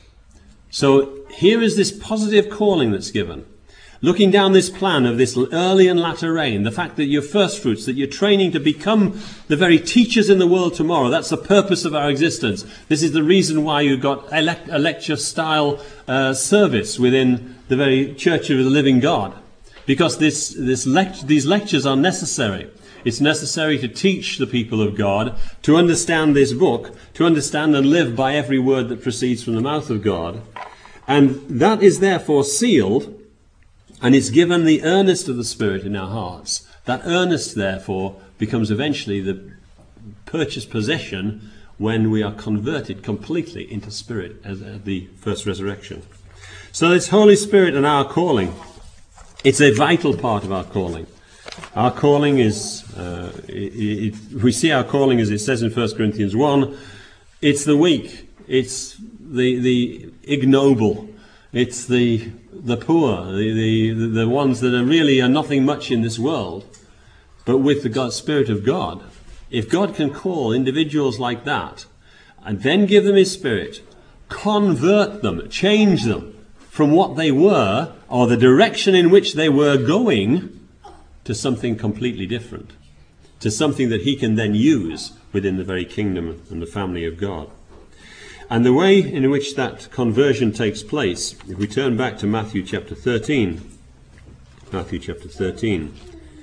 So here is this positive calling that's given. Looking down this plan of this early and latter rain, the fact that you're first fruits, that you're training to become the very teachers in the world tomorrow. That's the purpose of our existence. This is the reason why you've got a, le- a lecture-style uh, service within the very Church of the Living God. Because this, this lect- these lectures are necessary. It's necessary to teach the people of God, to understand this book, to understand and live by every word that proceeds from the mouth of God. And that is therefore sealed, and it's given the earnest of the Spirit in our hearts. That earnest, therefore, becomes eventually the purchased possession when we are converted completely into Spirit as at the first resurrection. So this Holy Spirit and our calling, it's a vital part of our calling. Our calling is, uh, it, it, we see our calling as it says in First Corinthians one, it's the weak, it's the, the ignoble, It's the the poor, the, the, the ones that are really are nothing much in this world, but with the God, Spirit of God. If God can call individuals like that, and then give them his Spirit, convert them, change them from what they were, or the direction in which they were going, to something completely different, to something that he can then use within the very kingdom and the family of God. And the way in which that conversion takes place, if we turn back to Matthew chapter thirteen, Matthew chapter thirteen,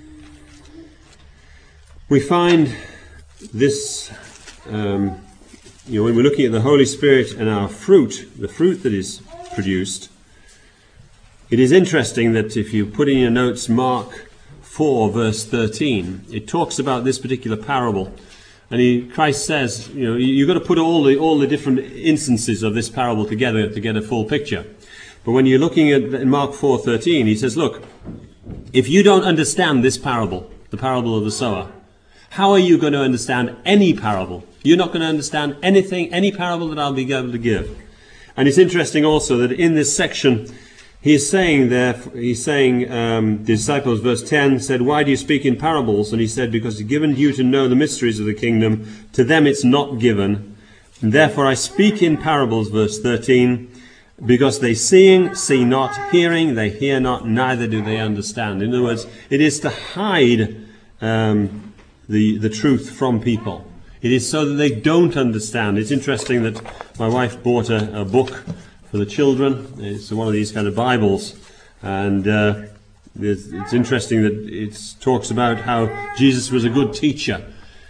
we find this, um, you know, when we're looking at the Holy Spirit and our fruit, the fruit that is produced, it is interesting that if you put in your notes Mark four verse thirteen, it talks about this particular parable. And he, Christ says, you know, you've got to put all the all the different instances of this parable together to get a full picture. But when you're looking at Mark four thirteen, he says, look, if you don't understand this parable, the parable of the sower, how are you going to understand any parable? You're not going to understand anything, any parable that I'll be able to give. And it's interesting also that in this section, he's saying there, he's saying, um, the disciples, verse ten, said, why do you speak in parables? And he said, because it's given you to know the mysteries of the kingdom. To them it's not given. And therefore I speak in parables, verse thirteen, because they seeing, see not, hearing, they hear not, neither do they understand. In other words, it is to hide um, the, the truth from people. It is so that they don't understand. It's interesting that my wife bought a, a book for the children. It's one of these kind of Bibles, and uh, it's, it's interesting that it talks about how Jesus was a good teacher,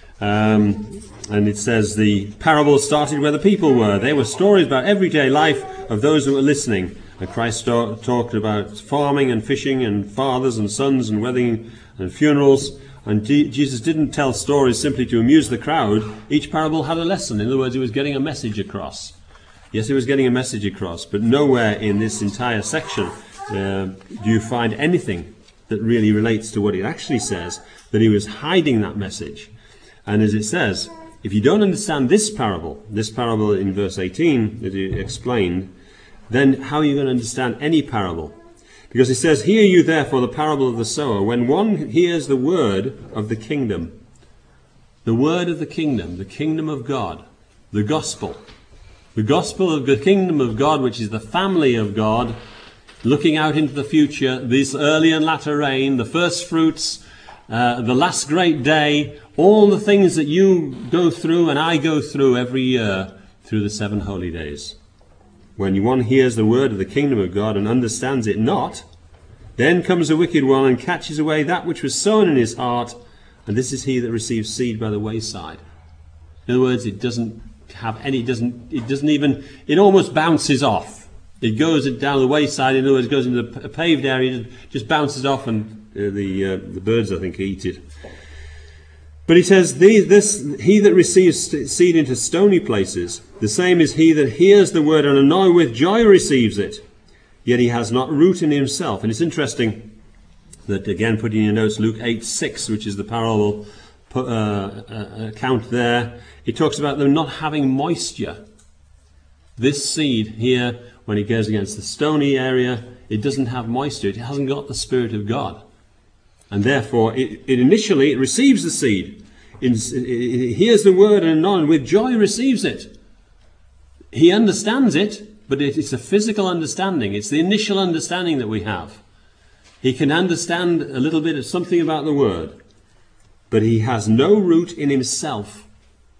um, and it says the parable started where the people were. They were stories about everyday life of those who were listening. And Christ st- talked about farming and fishing and fathers and sons and wedding and funerals. And G- Jesus didn't tell stories simply to amuse the crowd. Each parable had a lesson. In other words, he was getting a message across. Yes, he was getting a message across, but nowhere in this entire section uh, do you find anything that really relates to what it actually says, that he was hiding that message. And as it says, if you don't understand this parable, this parable in verse eighteen that he explained, then how are you going to understand any parable? Because it says, hear you therefore the parable of the sower. When one hears the word of the kingdom, the word of the kingdom, the kingdom of God, the gospel, the gospel of the kingdom of God, which is the family of God, looking out into the future, this early and latter rain, the first fruits, uh, the last great day, all the things that you go through and I go through every year through the seven holy days. When one hears the word of the kingdom of God and understands it not, then comes the wicked one and catches away that which was sown in his heart, and this is he that receives seed by the wayside. In other words, it doesn't have any, it doesn't, it doesn't even, it almost bounces off. It goes down the wayside, in other words, it goes into a paved area, just bounces off, and uh, the uh, the birds, I think, eat it. But he says, this, he that receives seed into stony places, the same is he that hears the word and anon with joy receives it, yet he has not root in himself. And it's interesting that, again, put in your notes, Luke eight six, which is the parable uh, uh, account there, it talks about them not having moisture. This seed here, when it goes against the stony area, it doesn't have moisture. It hasn't got the Spirit of God. And therefore, it, it initially it receives the seed. It, it, it hears the word and anon with joy receives it. He understands it, but it, it's a physical understanding. It's the initial understanding that we have. He can understand a little bit of something about the word, but he has no root in himself.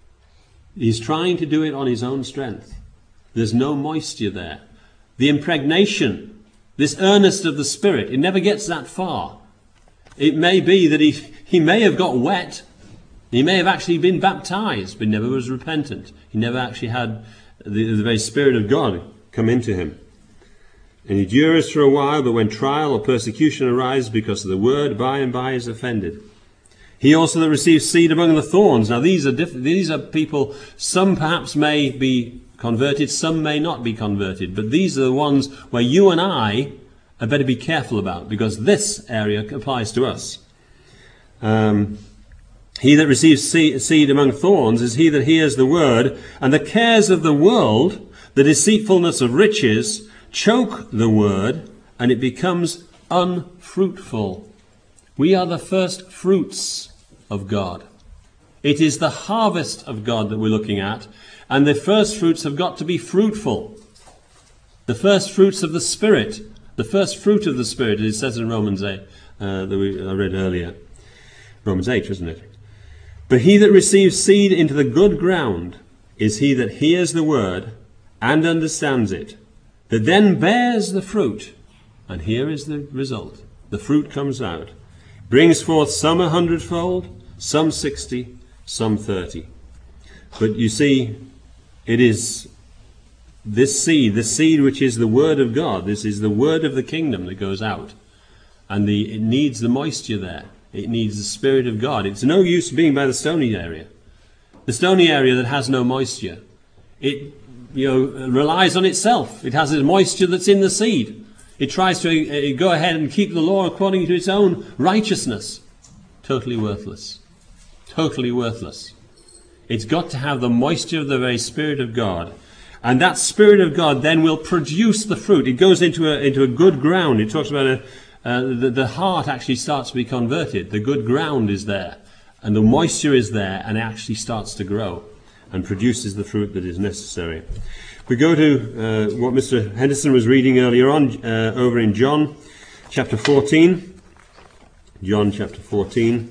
He's trying to do it on his own strength. There's no moisture there. The impregnation, this earnest of the Spirit, it never gets that far. It may be that he, he may have got wet. He may have actually been baptized, but never was repentant. He never actually had the, the very Spirit of God come into him. And he endures for a while, but when trial or persecution arises because of the word, by and by is offended. He also that receives seed among the thorns. Now these are different. These are people, some perhaps may be converted, some may not be converted. But these are the ones where you and I I better be careful about, because this area applies to us. Um, he that receives seed among thorns is he that hears the word, and the cares of the world, the deceitfulness of riches, choke the word, and it becomes unfruitful. We are the first fruits of God. It is the harvest of God that we're looking at, and the first fruits have got to be fruitful. The first fruits of the Spirit, the first fruit of the Spirit, it says in Romans eight, uh, that we, I read earlier. Romans eight, isn't it? But he that receives seed into the good ground is he that hears the word and understands it, that then bears the fruit. And here is the result. The fruit comes out, brings forth some a hundredfold, some sixty, some thirty. But you see, it is this seed, the seed which is the word of God, this is the word of the kingdom that goes out. And the, it needs the moisture there. It needs the Spirit of God. It's no use being by the stony area. The stony area that has no moisture, it you know, relies on itself. It has the moisture that's in the seed. It tries to uh, go ahead and keep the law according to its own righteousness. Totally worthless. Totally worthless. It's got to have the moisture of the very Spirit of God. And that Spirit of God then will produce the fruit. It goes into a, into a good ground. It talks about a, uh, the, the heart actually starts to be converted. The good ground is there. And the moisture is there, and it actually starts to grow and produces the fruit that is necessary. We go to uh, what Mister Henderson was reading earlier on, uh, over in John chapter fourteen. John chapter fourteen.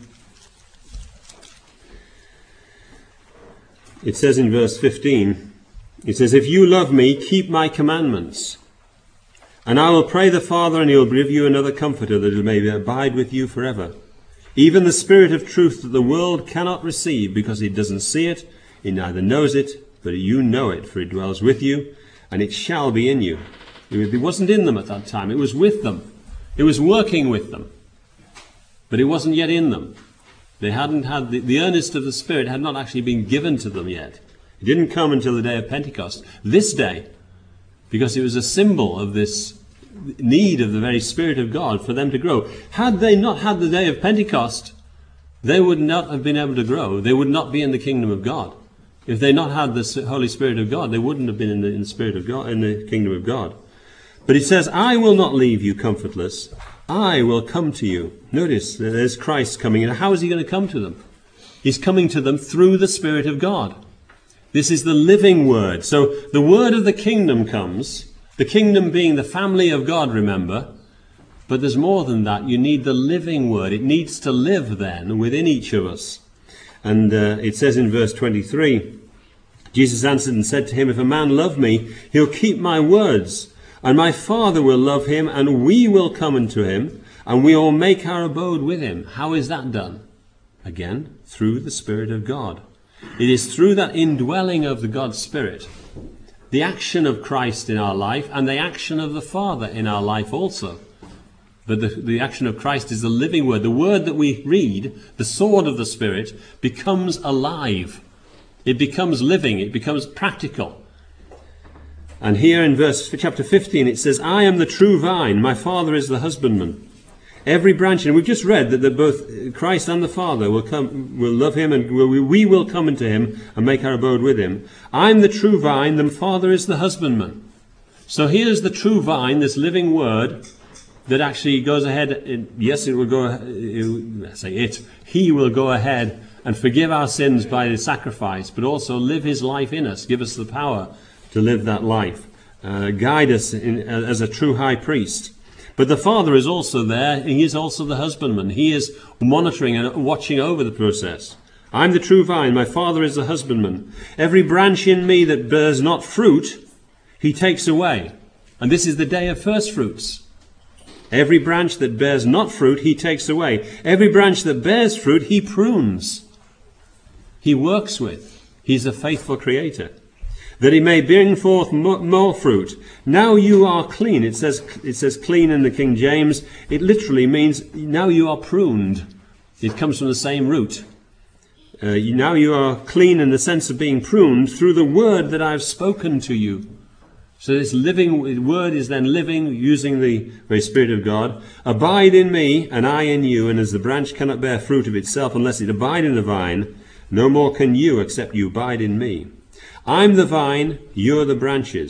It says in verse fifteen, it says, "If you love me, keep my commandments. And I will pray the Father, and he will give you another comforter, that it may abide with you forever. Even the Spirit of truth that the world cannot receive, because it doesn't see it, it neither knows it, but you know it, for it dwells with you, and it shall be in you." It wasn't in them at that time. It was with them. It was working with them. But it wasn't yet in them. They hadn't had, the, the earnest of the Spirit had not actually been given to them yet. It didn't come until the day of Pentecost. This day, because it was a symbol of this need of the very Spirit of God for them to grow. Had they not had the day of Pentecost, they would not have been able to grow. They would not be in the kingdom of God. If they not had the Holy Spirit of God, they wouldn't have been in the, in the Spirit of God, in the kingdom of God. But it says, "I will not leave you comfortless. I will come to you." Notice, there's Christ coming. And how is he going to come to them? He's coming to them through the Spirit of God. This is the living word. So the word of the kingdom comes, the kingdom being the family of God, remember. But there's more than that. You need the living word. It needs to live then within each of us. And uh, it says in verse twenty-three, Jesus answered and said to him, "If a man love me, he'll keep my words. And my Father will love him, and we will come unto him, and we will make our abode with him." How is that done? Again, through the Spirit of God. It is through that indwelling of the God's Spirit, the action of Christ in our life, and the action of the Father in our life also. But the, the action of Christ is the living word. The word that we read, the sword of the Spirit, becomes alive. It becomes living. It becomes practical. And here in verse chapter fifteen it says, "I am the true vine, my Father is the husbandman. Every branch," and we've just read that, that both Christ and the Father will come, will love him, and we, we will come into him and make our abode with him. "I'm the true vine, the Father is the husbandman." So here's the true vine, this living word that actually goes ahead. It, yes, it will go. It, I say it. He will go ahead and forgive our sins by the sacrifice, but also live his life in us, give us the power to live that life, uh, guide us in, uh, as a true high priest. But the Father is also there. He is also the husbandman. He is monitoring and watching over the process. "I'm the true vine, my Father is the husbandman. Every branch in me that bears not fruit, he takes away." And this is the day of first fruits. "Every branch that bears not fruit, he takes away. Every branch that bears fruit, he prunes." He works with. He's a faithful creator, that he may bring forth more fruit. "Now you are clean." It says, it says clean in the King James. It literally means now you are pruned. It comes from the same root. Uh, now you are clean in the sense of being pruned through the word that I've spoken to you. So this living word is then living, using the very Spirit of God. "Abide in me, and I in you, and as the branch cannot bear fruit of itself unless it abide in the vine, no more can you except you abide in me. I'm the vine, you're the branches.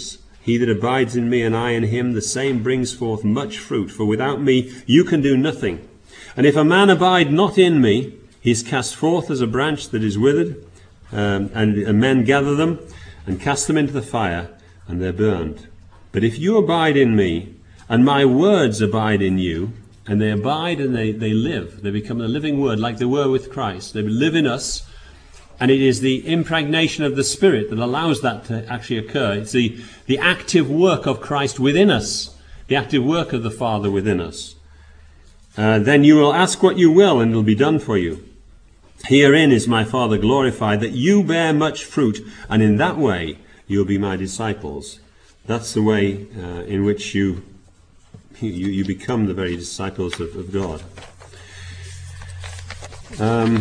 He that abides in me and I in him, the same brings forth much fruit. For without me you can do nothing. And if a man abide not in me, he is cast forth as a branch that is withered, um, and, and men gather them and cast them into the fire, and they're burned. But if you abide in me, and my words abide in you, and they abide and they, they live, they become a living word like they were with Christ. They live in us, and it is the impregnation of the Spirit that allows that to actually occur. It's the, the active work of Christ within us, the active work of the Father within us. Uh, then you will ask what you will, and it will be done for you. Herein is my Father glorified, that you bear much fruit, and in that way you'll be my disciples. That's the way uh, in which you, you you become the very disciples of, of God. Um,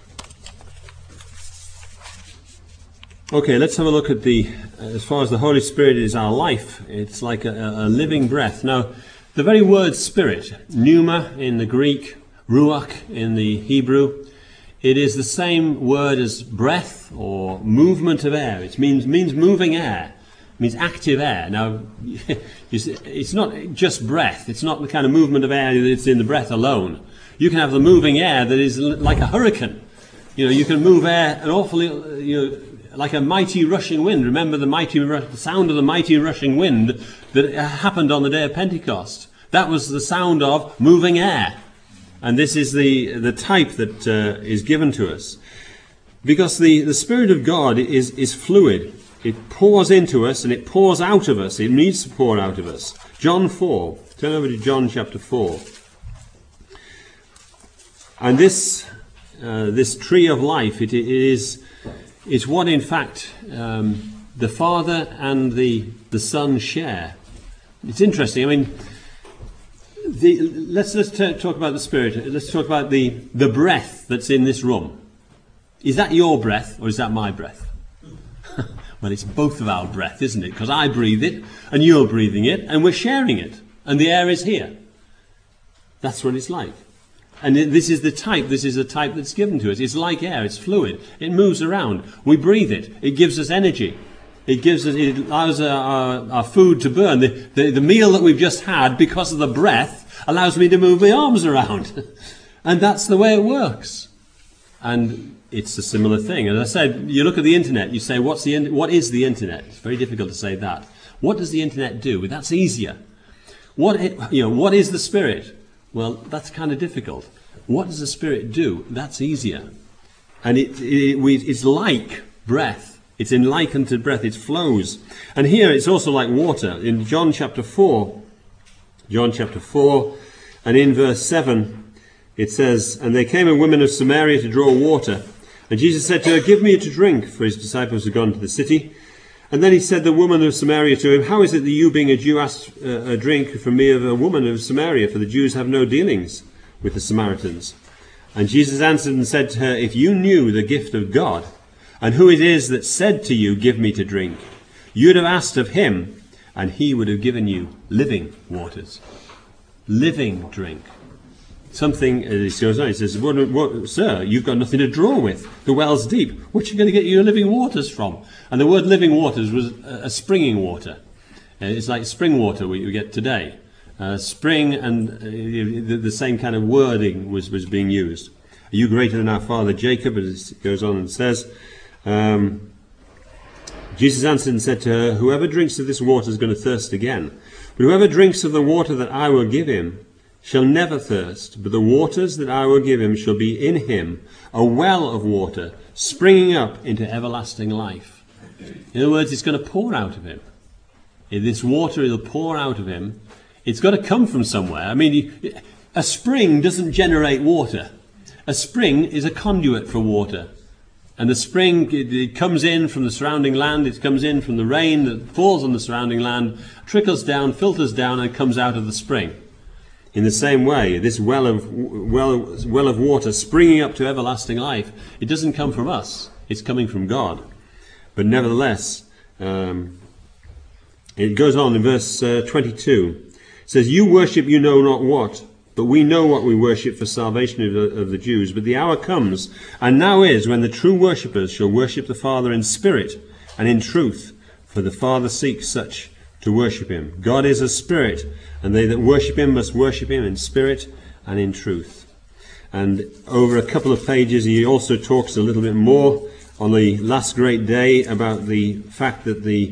okay, let's have a look at the, as far as the Holy Spirit is our life, it's like a, a living breath. Now, the very word spirit, pneuma in the Greek, ruach in the Hebrew, it is the same word as breath or movement of air. It means means moving air. It means active air. Now, it's not just breath. It's not the kind of movement of air that's in the breath alone. You can have the moving air that is like a hurricane. You know, you can move air an awfully, you know, like a mighty rushing wind. Remember the mighty, the sound of the mighty rushing wind that happened on the day of Pentecost. That was the sound of moving air. And this is the, the type that uh, is given to us. Because the, the Spirit of God is, is fluid. It pours into us and it pours out of us. It needs to pour out of us. John four. Turn over to John chapter four. And this uh, this tree of life, it, it is it's what in fact um, the Father and the, the Son share. It's interesting. I mean, The, let's let's t- talk about the Spirit. Let's talk about the, the breath that's in this room. Is that your breath or is that my breath? Well, it's both of our breath, isn't it? Because I breathe it and you're breathing it and we're sharing it. And the air is here. That's what it's like. And it, this is the type, this is the type that's given to us. It's like air, it's fluid. It moves around. We breathe it. It gives us energy. It gives us, it allows our, our, our food to burn. The, the, the meal that we've just had, because of the breath, allows me to move my arms around. And that's the way it works. And it's a similar thing. As I said, you look at the internet, you say, what's the, what is the internet? It's very difficult to say that. What does the internet do? Well, that's easier. What, it, you know, what is the Spirit? Well, that's kind of difficult. What does the Spirit do? That's easier. And it, it, we, it's like breath. It's in likened to breath. It flows. And here it's also like water. In John chapter four, John chapter four, and in verse seven, it says, "And there came a woman of Samaria to draw water. And Jesus said to her, 'Give me to drink,' for his disciples had gone to the city. And then he said, the woman of Samaria to him, 'How is it that you, being a Jew, ask uh, a drink from me of a woman of Samaria? For the Jews have no dealings with the Samaritans.' And Jesus answered and said to her, 'If you knew the gift of God, and who it is that said to you, "Give me to drink," you'd have asked of him, and he would have given you living waters.'" Living drink. Something, as he goes on, he says, what, what, "Sir, you've got nothing to draw with. The well's deep. What are you going to get your living waters from?" And the word living waters was a, a springing water. Uh, it's like spring water we, we get today. Uh, spring and uh, the, the same kind of wording was, was being used. "Are you greater than our father Jacob?" As it goes on and says, um, Jesus answered and said to her, "Whoever drinks of this water is going to thirst again. But whoever drinks of the water that I will give him shall never thirst, but the waters that I will give him shall be in him a well of water, springing up into everlasting life." In other words, it's going to pour out of him. This water, it'll pour out of him. It's got to come from somewhere. I mean, a spring doesn't generate water. A spring is a conduit for water. And the spring, it, it comes in from the surrounding land, it comes in from the rain that falls on the surrounding land, trickles down, filters down, and comes out of the spring. In the same way, this well of well, well of water springing up to everlasting life, it doesn't come from us. It's coming from God. But nevertheless, um, it goes on in verse uh, twenty-two. It says, "You worship you know not what, but we know what we worship, for salvation of the, of the Jews. But the hour comes, and now is, when the true worshippers shall worship the Father in spirit and in truth, for the Father seeks such to worship him. God is a spirit, and they that worship him must worship him in spirit and in truth. And over a couple of pages he also talks a little bit more on the last great day about the fact that the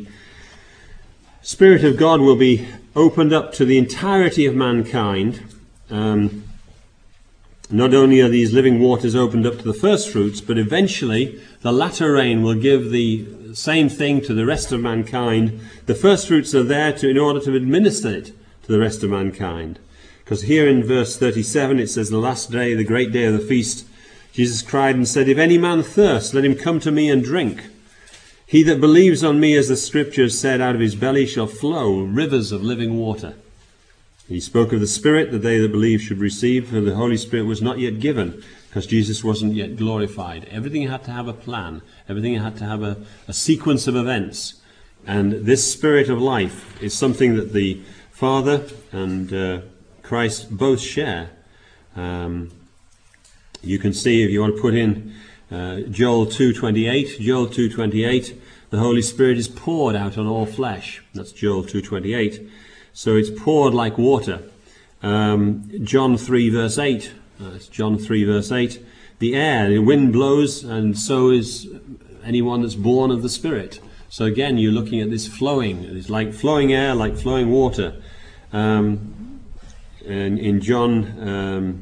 Spirit of God will be opened up to the entirety of mankind. Um, not only are these living waters opened up to the first fruits, but eventually the latter rain will give the same thing to the rest of mankind. The first fruits are there to, in order to administer it to the rest of mankind. Because here in verse thirty-seven it says, the last day, the great day of the feast, Jesus cried and said, if any man thirst, let him come to me and drink. He that believes on me, as the scriptures said, out of his belly shall flow rivers of living water. He spoke of the Spirit that they that believe should receive, for the Holy Spirit was not yet given, because Jesus wasn't yet glorified. Everything had to have a plan. Everything had to have a, a sequence of events. And this Spirit of life is something that the Father and uh, Christ both share. Um, you can see, if you want to put in uh, Joel two twenty-eight, Joel two twenty-eight, the Holy Spirit is poured out on all flesh. That's Joel two twenty-eight. So it's poured like water. Um, John three verse eight. Uh, it's John three verse eight. The air, the wind blows, and so is anyone that's born of the Spirit. So again, you're looking at this flowing. It's like flowing air, like flowing water. Um, and in John um,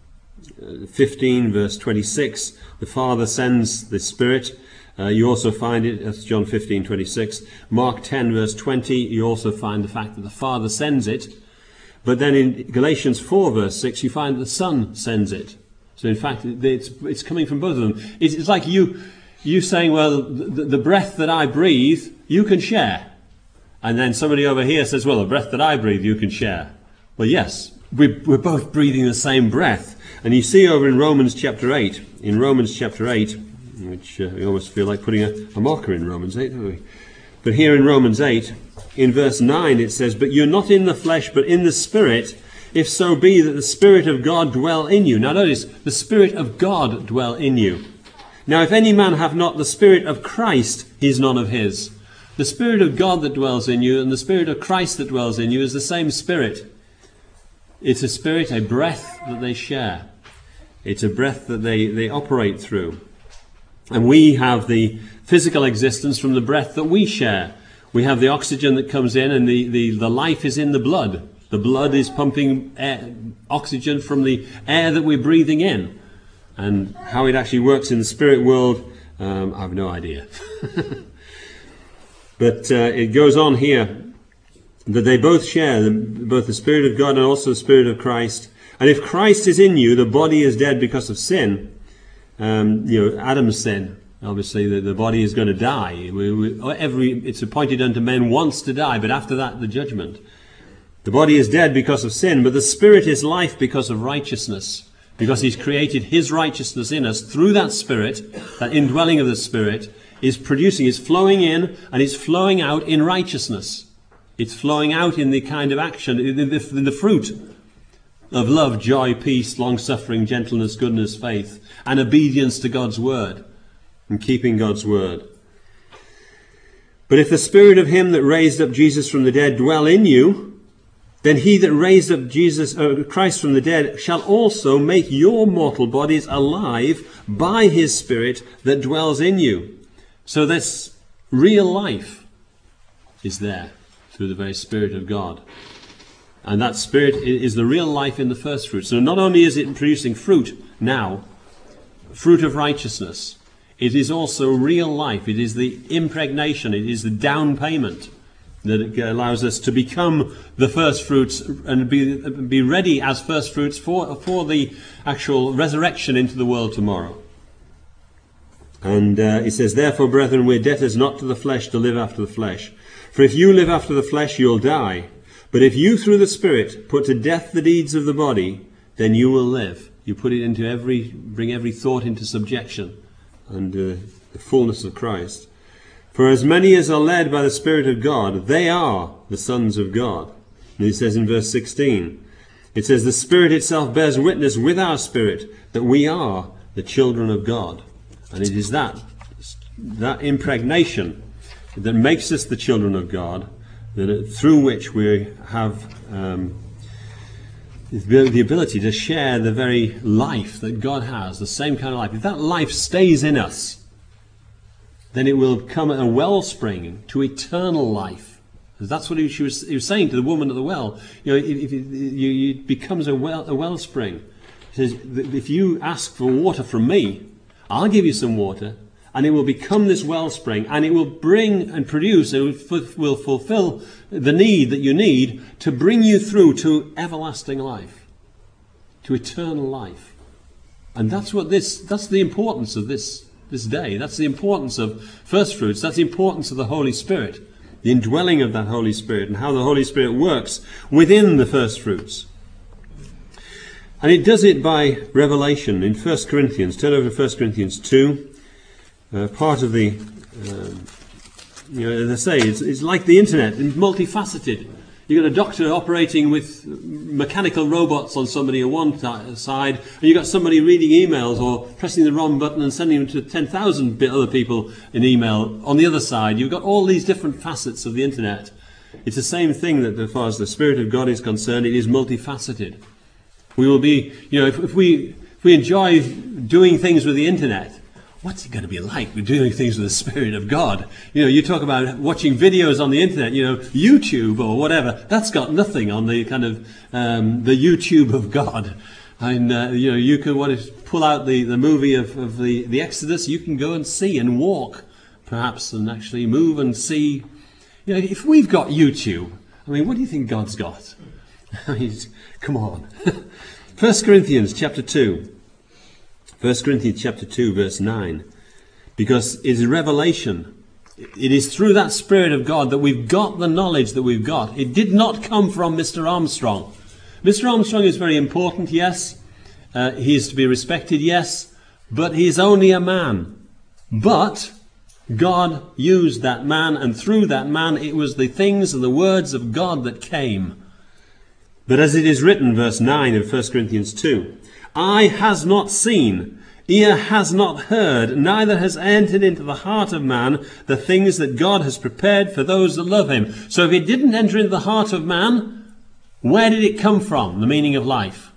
fifteen verse twenty-six, the Father sends the Spirit. Uh, you also find it, that's John fifteen twenty-six. Mark ten verse twenty, you also find the fact that the Father sends it. But then in Galatians four verse six, you find the Son sends it. So in fact, it's, it's coming from both of them. It's, it's like you you saying, well, the, the breath that I breathe, you can share. And then somebody over here says, well, the breath that I breathe, you can share. Well, yes, we're, we're both breathing the same breath. And you see over in Romans chapter eight, in Romans chapter eight, which uh, we almost feel like putting a, a marker in Romans eight, don't we? But here in Romans eight, in verse nine, it says, but you're not in the flesh, but in the Spirit, if so be that the Spirit of God dwell in you. Now notice, the Spirit of God dwell in you. Now if any man have not the Spirit of Christ, he is none of his. The Spirit of God that dwells in you and the Spirit of Christ that dwells in you is the same Spirit. It's a spirit, a breath that they share. It's a breath that they, they operate through. And we have the physical existence from the breath that we share. We have the oxygen that comes in, and the, the, the life is in the blood. The blood is pumping air, oxygen from the air that we're breathing in. And how it actually works in the spirit world, um, I have no idea. But uh, it goes on here that they both share, the, both the Spirit of God and also the Spirit of Christ. And if Christ is in you, the body is dead because of sin. Um, you know, Adam's sin. Obviously, the, the body is going to die. We, we, every, it's appointed unto men once to die, but after that, the judgment. The body is dead because of sin, but the Spirit is life because of righteousness. Because He's created His righteousness in us through that Spirit, that indwelling of the Spirit is producing, is flowing in, and it's flowing out in righteousness. It's flowing out in the kind of action, in the, in the fruit of love, joy, peace, long-suffering, gentleness, goodness, faith, and obedience to God's word, and keeping God's word. But if the Spirit of Him that raised up Jesus from the dead dwell in you, then He that raised up Jesus, uh, Christ from the dead shall also make your mortal bodies alive by His Spirit that dwells in you. So this real life is there through the very Spirit of God. And that Spirit is the real life in the first fruit. So not only is it producing fruit now, fruit of righteousness, it is also real life. It is the impregnation, it is the down payment that allows us to become the first fruits and be, be ready as first fruits for, for the actual resurrection into the world tomorrow. And uh, it says, therefore, brethren, we're debtors not to the flesh to live after the flesh. For if you live after the flesh, you'll die. But if you through the Spirit put to death the deeds of the body, then you will live. You put it into every, bring every thought into subjection and uh, the fullness of Christ. For as many as are led by the Spirit of God, they are the sons of God. And he says in verse sixteen, it says, the Spirit itself bears witness with our spirit that we are the children of God. And it is that, that impregnation that makes us the children of God, that through which we have um, the ability to share the very life that God has, the same kind of life. If that life stays in us, then it will become a wellspring to eternal life. That's what he was, he was saying to the woman at the well. You know, if, if it, you, it becomes a well a wellspring. He says, if you ask for water from me, I'll give you some water, and it will become this wellspring, and it will bring and produce, it will fulfill the need that you need to bring you through to everlasting life, to eternal life. And that's what this, that's the importance of this, this day. That's the importance of first fruits. That's the importance of the Holy Spirit, the indwelling of that Holy Spirit, and how the Holy Spirit works within the first fruits. And it does it by revelation in First Corinthians. Turn over to First Corinthians two. Uh, part of the, um, you know, as I say, it's, it's like the internet, it's multifaceted. You've got a doctor operating with mechanical robots on somebody on one t- side, and you've got somebody reading emails or pressing the wrong button and sending them to ten thousand other people in email on the other side. You've got all these different facets of the internet. It's the same thing that as far as the Spirit of God is concerned, it is multifaceted. We will be, you know, if, if we if we enjoy doing things with the internet, what's it going to be like? We're doing things with the Spirit of God. You know, you talk about watching videos on the internet, you know, YouTube or whatever. That's got nothing on the kind of um, the YouTube of God. And, uh, you know, you can want to pull out the, the movie of, of the, the Exodus. You can go and see and walk, perhaps, and actually move and see. You know, if we've got YouTube, I mean, what do you think God's got? I mean, come on. First Corinthians chapter two. First Corinthians chapter two, verse nine. Because it's revelation. It is through that Spirit of God that we've got the knowledge that we've got. It did not come from Mister Armstrong. Mister Armstrong is very important, yes. Uh, he is to be respected, yes. But he's only a man. But God used that man, and through that man it was the things and the words of God that came. But as it is written, verse nine of First Corinthians two, eye has not seen, ear has not heard, neither has entered into the heart of man the things that God has prepared for those that love him. So if it didn't enter into the heart of man, where did it come from, the meaning of life?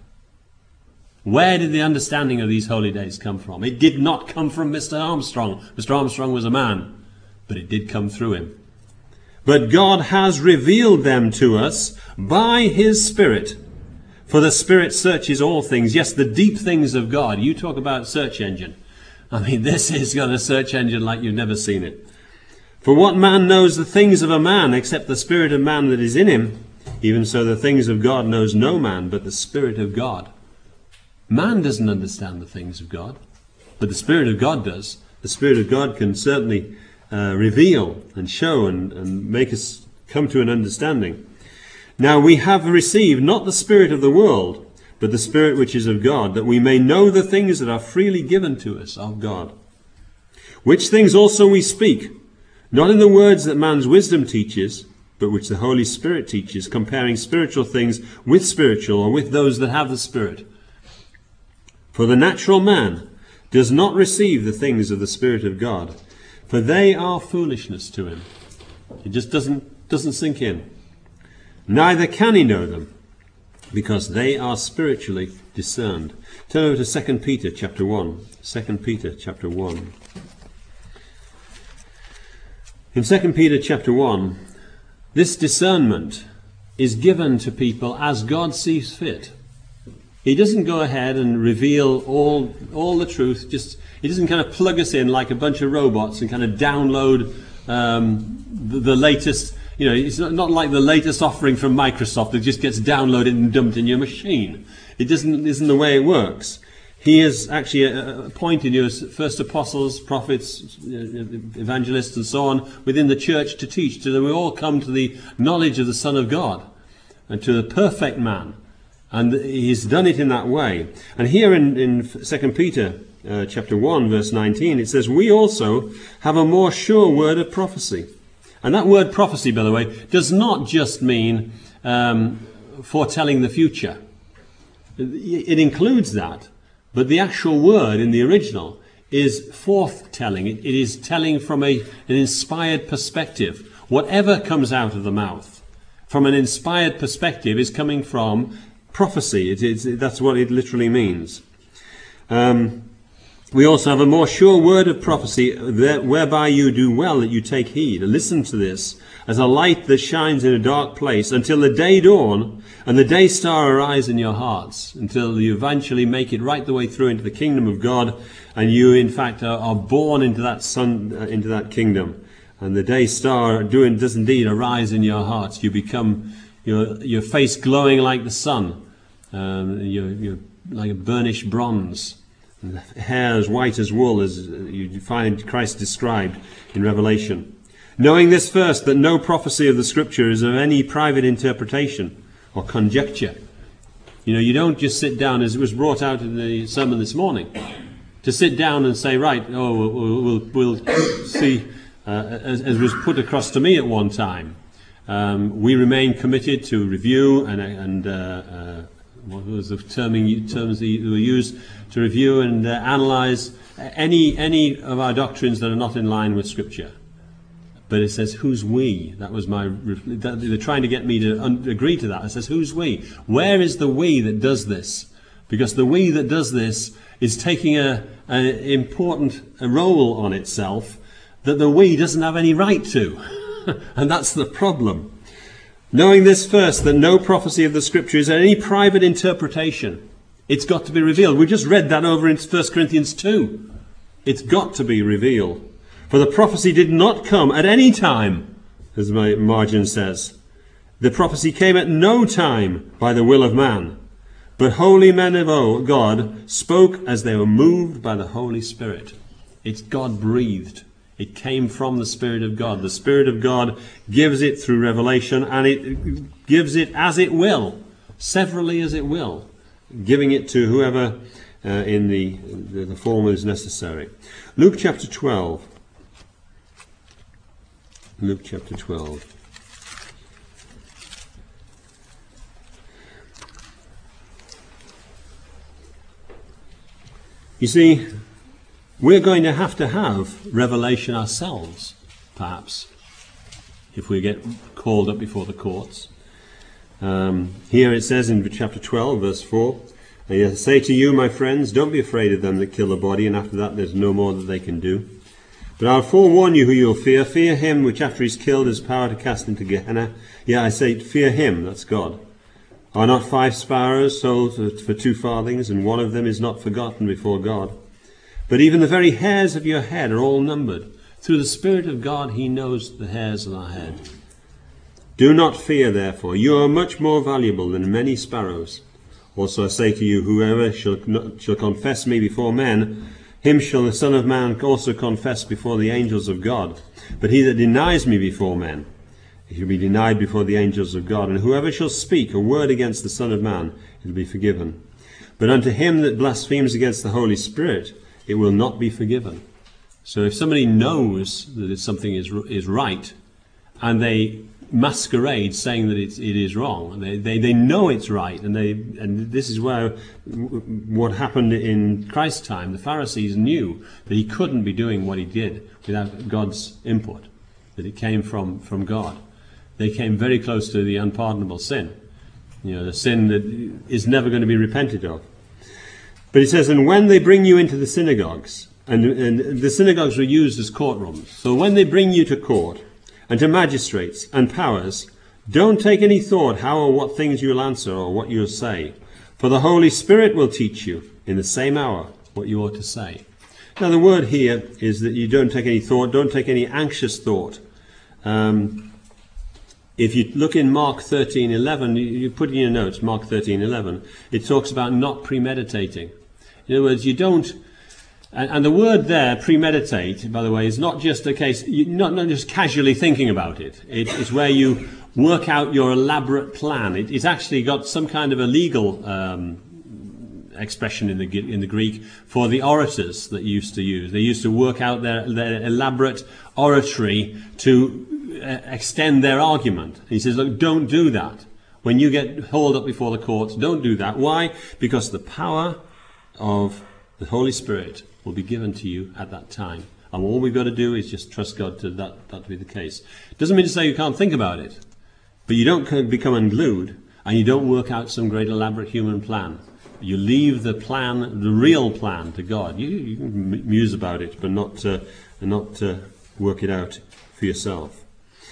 Where did the understanding of these holy days come from? It did not come from Mister Armstrong. Mister Armstrong was a man, but it did come through him. But God has revealed them to us by his Spirit. For the Spirit searches all things. Yes, the deep things of God. You talk about search engine. I mean, this has got a search engine like you've never seen it. For what man knows the things of a man except the spirit of man that is in him? Even so the things of God knows no man but the Spirit of God. Man doesn't understand the things of God, but the Spirit of God does. The Spirit of God can certainly uh, reveal and show and, and make us come to an understanding. Now we have received not the spirit of the world, but the Spirit which is of God, that we may know the things that are freely given to us of God. Which things also we speak, not in the words that man's wisdom teaches, but which the Holy Spirit teaches, comparing spiritual things with spiritual, or with those that have the Spirit. For the natural man does not receive the things of the Spirit of God, for they are foolishness to him. It just doesn't doesn't sink in. Neither can he know them, because they are spiritually discerned. Turn over to Second Peter chapter one. Second Peter chapter one. In Second Peter chapter one, this discernment is given to people as God sees fit. He doesn't go ahead and reveal all all the truth. Just he doesn't kind of plug us in like a bunch of robots and kind of download um, the, the latest. You know, it's not, not like the latest offering from Microsoft that just gets downloaded and dumped in your machine. It doesn't isn't the way it works. He has actually appointed you as first apostles, prophets, evangelists, and so on within the church to teach, so that we all come to the knowledge of the Son of God and to the perfect man. And he's done it in that way. And here in, in Second Peter uh, chapter one, verse nineteen, it says, we also have a more sure word of prophecy. And that word prophecy, by the way, does not just mean um, foretelling the future. It includes that. But the actual word in the original is forthtelling. It, it is telling from a, an inspired perspective. Whatever comes out of the mouth, from an inspired perspective, is coming from prophecy. It, it's, that's what it literally means. Um, we also have a more sure word of prophecy, that, whereby you do well that you take heed. Listen to this, as a light that shines in a dark place, until the day dawn and the day star arise in your hearts, until you eventually make it right the way through into the kingdom of God, and you in fact are, are born into that sun, uh, into that kingdom. And the day star do, does indeed arise in your hearts. You become, your, your face glowing like the sun, um, you're, you're like a burnished bronze, and the hair as white as wool, as you find Christ described in Revelation. Knowing this first, that no prophecy of the Scripture is of any private interpretation or conjecture. You know, you don't just sit down, as it was brought out in the sermon this morning, to sit down and say, right, oh, we'll, we'll, we'll see, uh, as, as was put across to me at one time, um, we remain committed to review and, and uh, uh, what was the terming, terms that were used, to review and uh, analyse any, any of our doctrines that are not in line with Scripture. But it says, who's we? That was my... They're trying to get me to un- agree to that. It says, who's we? Where is the we that does this? Because the we that does this is taking a, an important a role on itself that the we doesn't have any right to. And that's the problem. Knowing this first, that no prophecy of the Scripture is any private interpretation. It's got to be revealed. We just read that over in First Corinthians two. It's got to be revealed. For the prophecy did not come at any time, as my margin says. The prophecy came at no time by the will of man. But holy men of God spoke as they were moved by the Holy Spirit. It's God-breathed. It came from the Spirit of God. The Spirit of God gives it through revelation, and it gives it as it will, severally as it will, giving it to whoever uh, in the, the, the form is necessary. Luke chapter twelve. Luke chapter twelve. You see, we're going to have to have revelation ourselves, perhaps, if we get called up before the courts. Um, here it says in chapter twelve, verse four, I say to you, my friends, don't be afraid of them that kill the body, and after that there's no more that they can do. But I'll forewarn you who you'll fear. Fear him which after he's killed has power to cast into Gehenna. Yeah, I say, fear him, that's God. Are not five sparrows sold for two farthings, and one of them is not forgotten before God? But even the very hairs of your head are all numbered. Through the Spirit of God he knows the hairs of our head. Do not fear, therefore. You are much more valuable than many sparrows. Also I say to you, whoever shall, shall confess me before men, him shall the Son of Man also confess before the angels of God. But he that denies me before men, he shall be denied before the angels of God. And whoever shall speak a word against the Son of Man, it will be forgiven. But unto him that blasphemes against the Holy Spirit, it will not be forgiven. So if somebody knows that something is is right, and they masquerade saying that it's, it is wrong, they, they they know it's right, and they and this is where what happened in Christ's time. The Pharisees knew that he couldn't be doing what he did without God's input, that it came from from God. They came very close to the unpardonable sin, you know, the sin that is never going to be repented of. But he says, and when they bring you into the synagogues, and, and the synagogues were used as courtrooms, so when they bring you to court, and to magistrates and powers, don't take any thought how or what things you'll answer or what you'll say, for the Holy Spirit will teach you in the same hour what you ought to say. Now the word here is that you don't take any thought, don't take any anxious thought. Um, if you look in Mark thirteen eleven, you, you put in your notes, Mark thirteen eleven, it talks about not premeditating. In other words, you don't... And, and the word there, premeditate, by the way, is not just a case, you, not, not just casually thinking about it. it. It's where you work out your elaborate plan. It, it's actually got some kind of a legal um, expression in the in the Greek for the orators that used to use. They used to work out their, their elaborate oratory to uh, extend their argument. And he says, look, don't do that. When you get hauled up before the courts, don't do that. Why? Because the power of the Holy Spirit will be given to you at that time. And all we've got to do is just trust God to that, that to be the case. Doesn't mean to say you can't think about it. But you don't become unglued, and you don't work out some great elaborate human plan. You leave the plan, the real plan, to God. You, you can muse about it, but not, uh, not uh, work it out for yourself.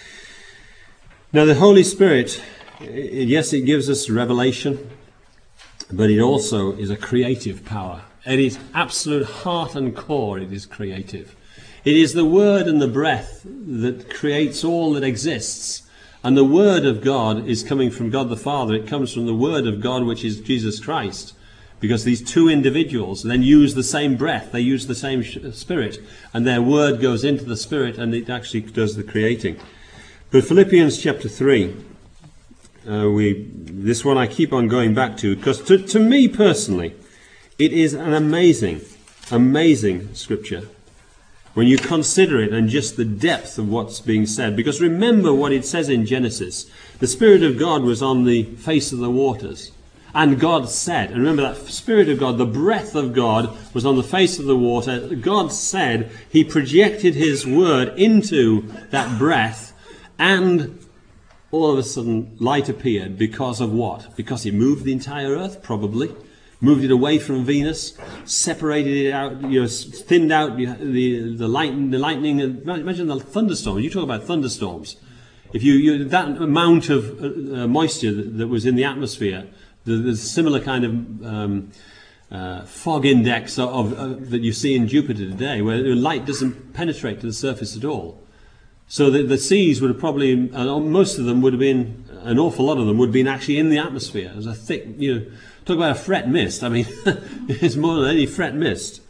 Now the Holy Spirit, yes, it gives us revelation, but it also is a creative power. At its absolute heart and core, it is creative. It is the word and the breath that creates all that exists. And the word of God is coming from God the Father. It comes from the word of God, which is Jesus Christ. Because these two individuals then use the same breath. They use the same spirit. And their word goes into the spirit, and it actually does the creating. But Philippians chapter three, uh, we this one I keep on going back to, because to, to me personally, it is an amazing, amazing scripture when you consider it and just the depth of what's being said. Because remember what it says in Genesis. The Spirit of God was on the face of the waters. And God said, and remember that Spirit of God, the breath of God was on the face of the water. God said, he projected his word into that breath, and all of a sudden light appeared. Because of what? Because he moved the entire earth, probably. Moved it away from Venus, separated it out, you know, thinned out the the, light, the lightning. Imagine the thunderstorms. You talk about thunderstorms. If you, you that amount of uh, moisture that, that was in the atmosphere, the, the similar kind of um, uh, fog index of, of that you see in Jupiter today, where light doesn't penetrate to the surface at all. So the, the seas would have probably, uh, most of them would have been, an awful lot of them would have been actually in the atmosphere. As a thick, you know. Talk about a fret mist. I mean, it's more than any fret mist.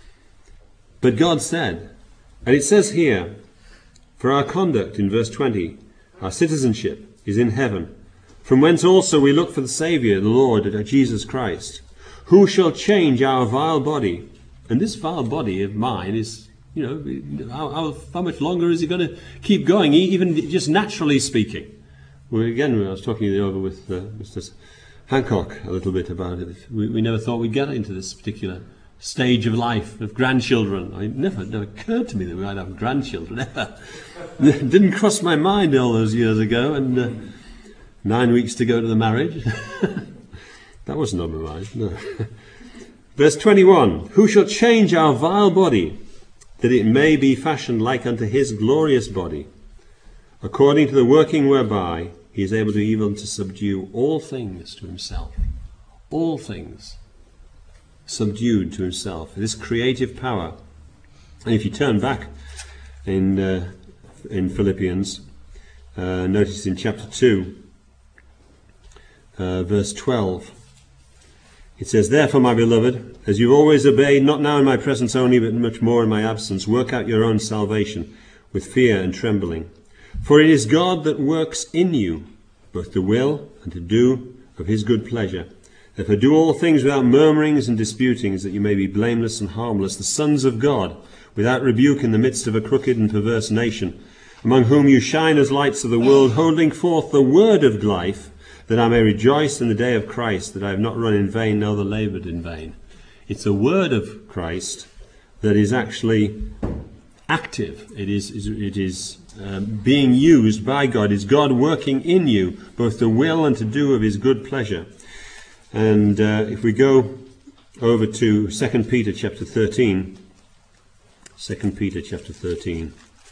But God said, and it says here, for our conduct, in verse twenty, our citizenship is in heaven, from whence also we look for the Saviour, the Lord, Jesus Christ, who shall change our vile body. And this vile body of mine is, you know, how, how, how much longer is it going to keep going, even just naturally speaking? Well, again, I was talking it over with uh, Mister Hancock a little bit about it. We, we never thought we'd get into this particular stage of life, of grandchildren. I never, it never occurred to me that we might have grandchildren, ever. It didn't cross my mind all those years ago, and uh, nine weeks to go to the marriage. That wasn't on my mind, no. Verse twenty-one, who shall change our vile body, that it may be fashioned like unto his glorious body, according to the working whereby he is able to even to subdue all things to himself. All things subdued to himself. This creative power. And if you turn back in uh, in Philippians, uh, notice in chapter two, uh, verse twelve, it says, therefore, my beloved, as you've always obeyed, not now in my presence only, but much more in my absence, work out your own salvation with fear and trembling. For it is God that works in you, both to will and to do of his good pleasure. Therefore do all things without murmurings and disputings, that you may be blameless and harmless, the sons of God, without rebuke in the midst of a crooked and perverse nation, among whom you shine as lights of the world, holding forth the word of life, that I may rejoice in the day of Christ, that I have not run in vain, nor laboured in vain. It's the word of Christ that is actually active. It is, it is um, being used by God. It's God working in you, both to will and to do of his good pleasure. And uh, if we go over to Second Peter chapter thirteen, Second Peter chapter thirteen.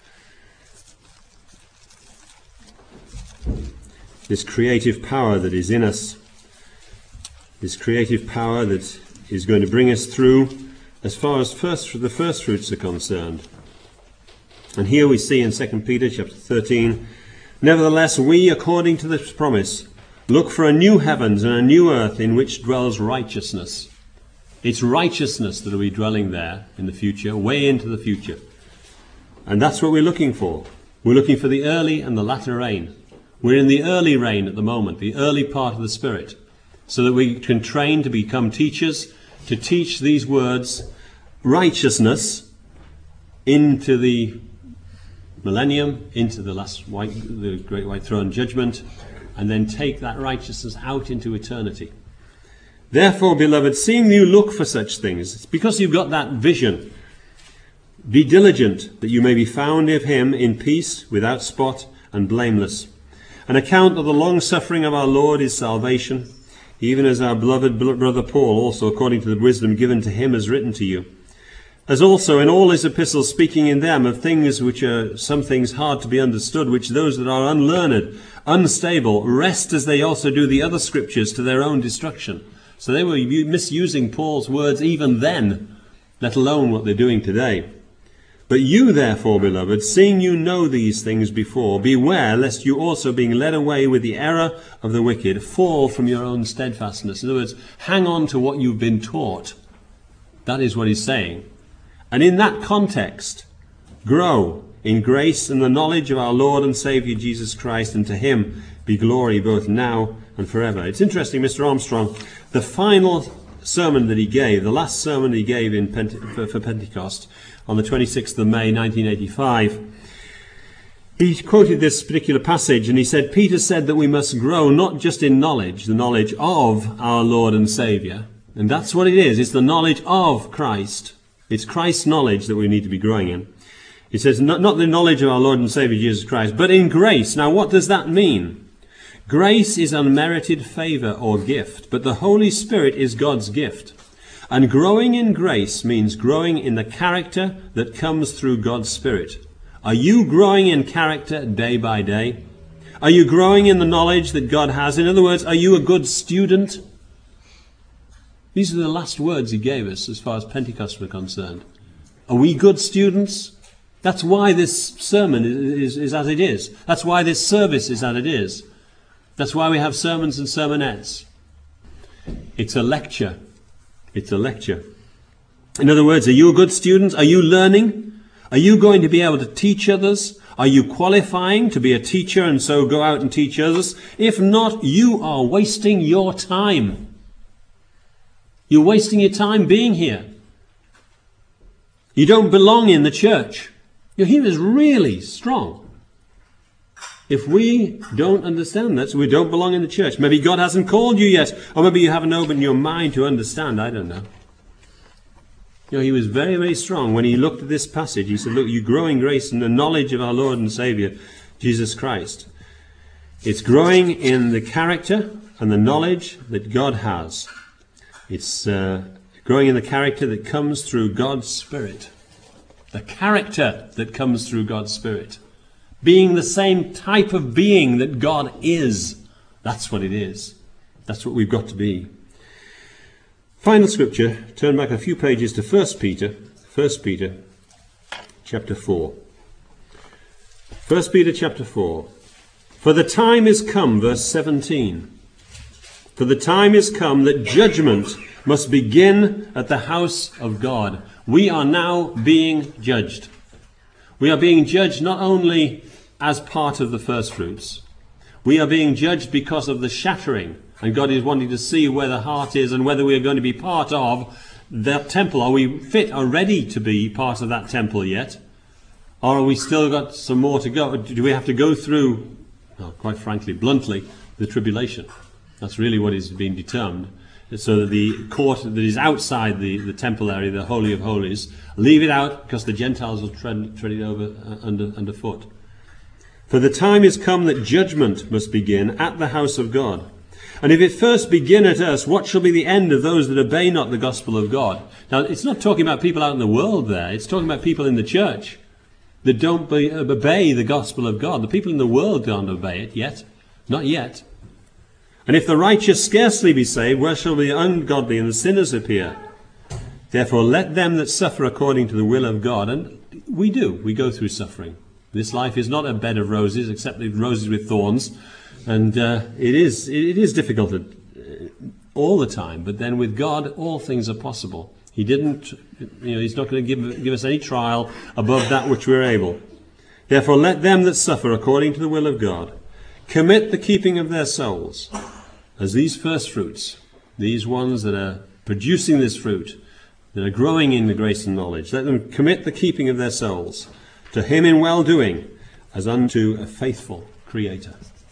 This creative power that is in us, this creative power that is going to bring us through as far as first the first fruits are concerned. And here we see in Second Peter chapter thirteen, nevertheless we, according to this promise, look for a new heavens and a new earth in which dwells righteousness. It's righteousness that will be dwelling there in the future, way into the future. And that's what we're looking for. We're looking for the early and the latter rain. We're in the early rain at the moment, the early part of the Spirit, so that we can train to become teachers, to teach these words, righteousness, into the millennium, into the last white, the great white throne judgment, and then take that righteousness out into eternity. Therefore, beloved, seeing you look for such things, it's because you've got that vision. Be diligent that you may be found of him in peace, without spot and blameless. An account of the long suffering of our Lord is salvation, even as our beloved brother Paul also, according to the wisdom given to him, has written to you. As also in all his epistles, speaking in them of things which are some things hard to be understood, which those that are unlearned, unstable, wrest as they also do the other scriptures to their own destruction. So they were misusing Paul's words even then, let alone what they're doing today. But you, therefore, beloved, seeing you know these things before, beware lest you also, being led away with the error of the wicked, fall from your own steadfastness. In other words, hang on to what you've been taught. That is what he's saying. And in that context, grow in grace and the knowledge of our Lord and Saviour Jesus Christ, and to him be glory both now and forever. It's interesting, Mister Armstrong, the final sermon that he gave, the last sermon he gave in Pente- for, for Pentecost, on the twenty-sixth of May nineteen eighty-five, he quoted this particular passage, and he said, Peter said that we must grow not just in knowledge, the knowledge of our Lord and Saviour, and that's what it is, it's the knowledge of Christ. It's Christ's knowledge that we need to be growing in. He says, not, not the knowledge of our Lord and Saviour Jesus Christ, but in grace. Now what does that mean? Grace is unmerited favour or gift, but the Holy Spirit is God's gift. And growing in grace means growing in the character that comes through God's Spirit. Are you growing in character day by day? Are you growing in the knowledge that God has? In other words, are you a good student? These are the last words he gave us as far as Pentecost were concerned. Are we good students? That's why this sermon is, is, is as it is. That's why this service is as it is. That's why we have sermons and sermonettes. It's a lecture. It's a lecture. In other words, are you a good student? Are you learning? Are you going to be able to teach others? Are you qualifying to be a teacher and so go out and teach others? If not, you are wasting your time. You're wasting your time being here. You don't belong in the church. You know, he was really strong. If we don't understand that, so we don't belong in the church. Maybe God hasn't called you yet, or maybe you haven't opened your mind to understand. I don't know. You know, he was very, very strong when he looked at this passage. He said, look, you grow in grace and the knowledge of our Lord and Saviour, Jesus Christ. It's growing in the character and the knowledge that God has. It's uh, growing in the character that comes through God's Spirit. The character that comes through God's Spirit. Being the same type of being that God is. That's what it is. That's what we've got to be. Final scripture, turn back a few pages to First Peter. First Peter chapter four. First Peter chapter four. For the time is come, verse seventeen. For the time is come that judgment must begin at the house of God. We are now being judged. We are being judged not only as part of the first fruits. We are being judged because of the shattering. And God is wanting to see where the heart is and whether we are going to be part of that temple. Are we fit or ready to be part of that temple yet? Or are we still got some more to go? Do we have to go through, well, quite frankly, bluntly, the tribulation? That's really what is being determined. So that the court that is outside the, the temple area, the Holy of Holies, leave it out because the Gentiles will tread, tread it over uh, under, underfoot. For the time is come that judgment must begin at the house of God. And if it first begin at us, what shall be the end of those that obey not the gospel of God? Now, it's not talking about people out in the world there. It's talking about people in the church that don't be, uh, obey the gospel of God. The people in the world don't obey it yet. Not yet. And if the righteous scarcely be saved, where shall the ungodly and the sinners appear? Therefore, let them that suffer according to the will of God, and we do, we go through suffering. This life is not a bed of roses, except roses with thorns, and uh, it is it is difficult all the time. But then with God, all things are possible. He didn't, you know, He's not going to give give us any trial above that which we're able. Therefore, let them that suffer according to the will of God commit the keeping of their souls as these first fruits, these ones that are producing this fruit, that are growing in the grace and knowledge. Let them commit the keeping of their souls to Him in well-doing, as unto a faithful Creator.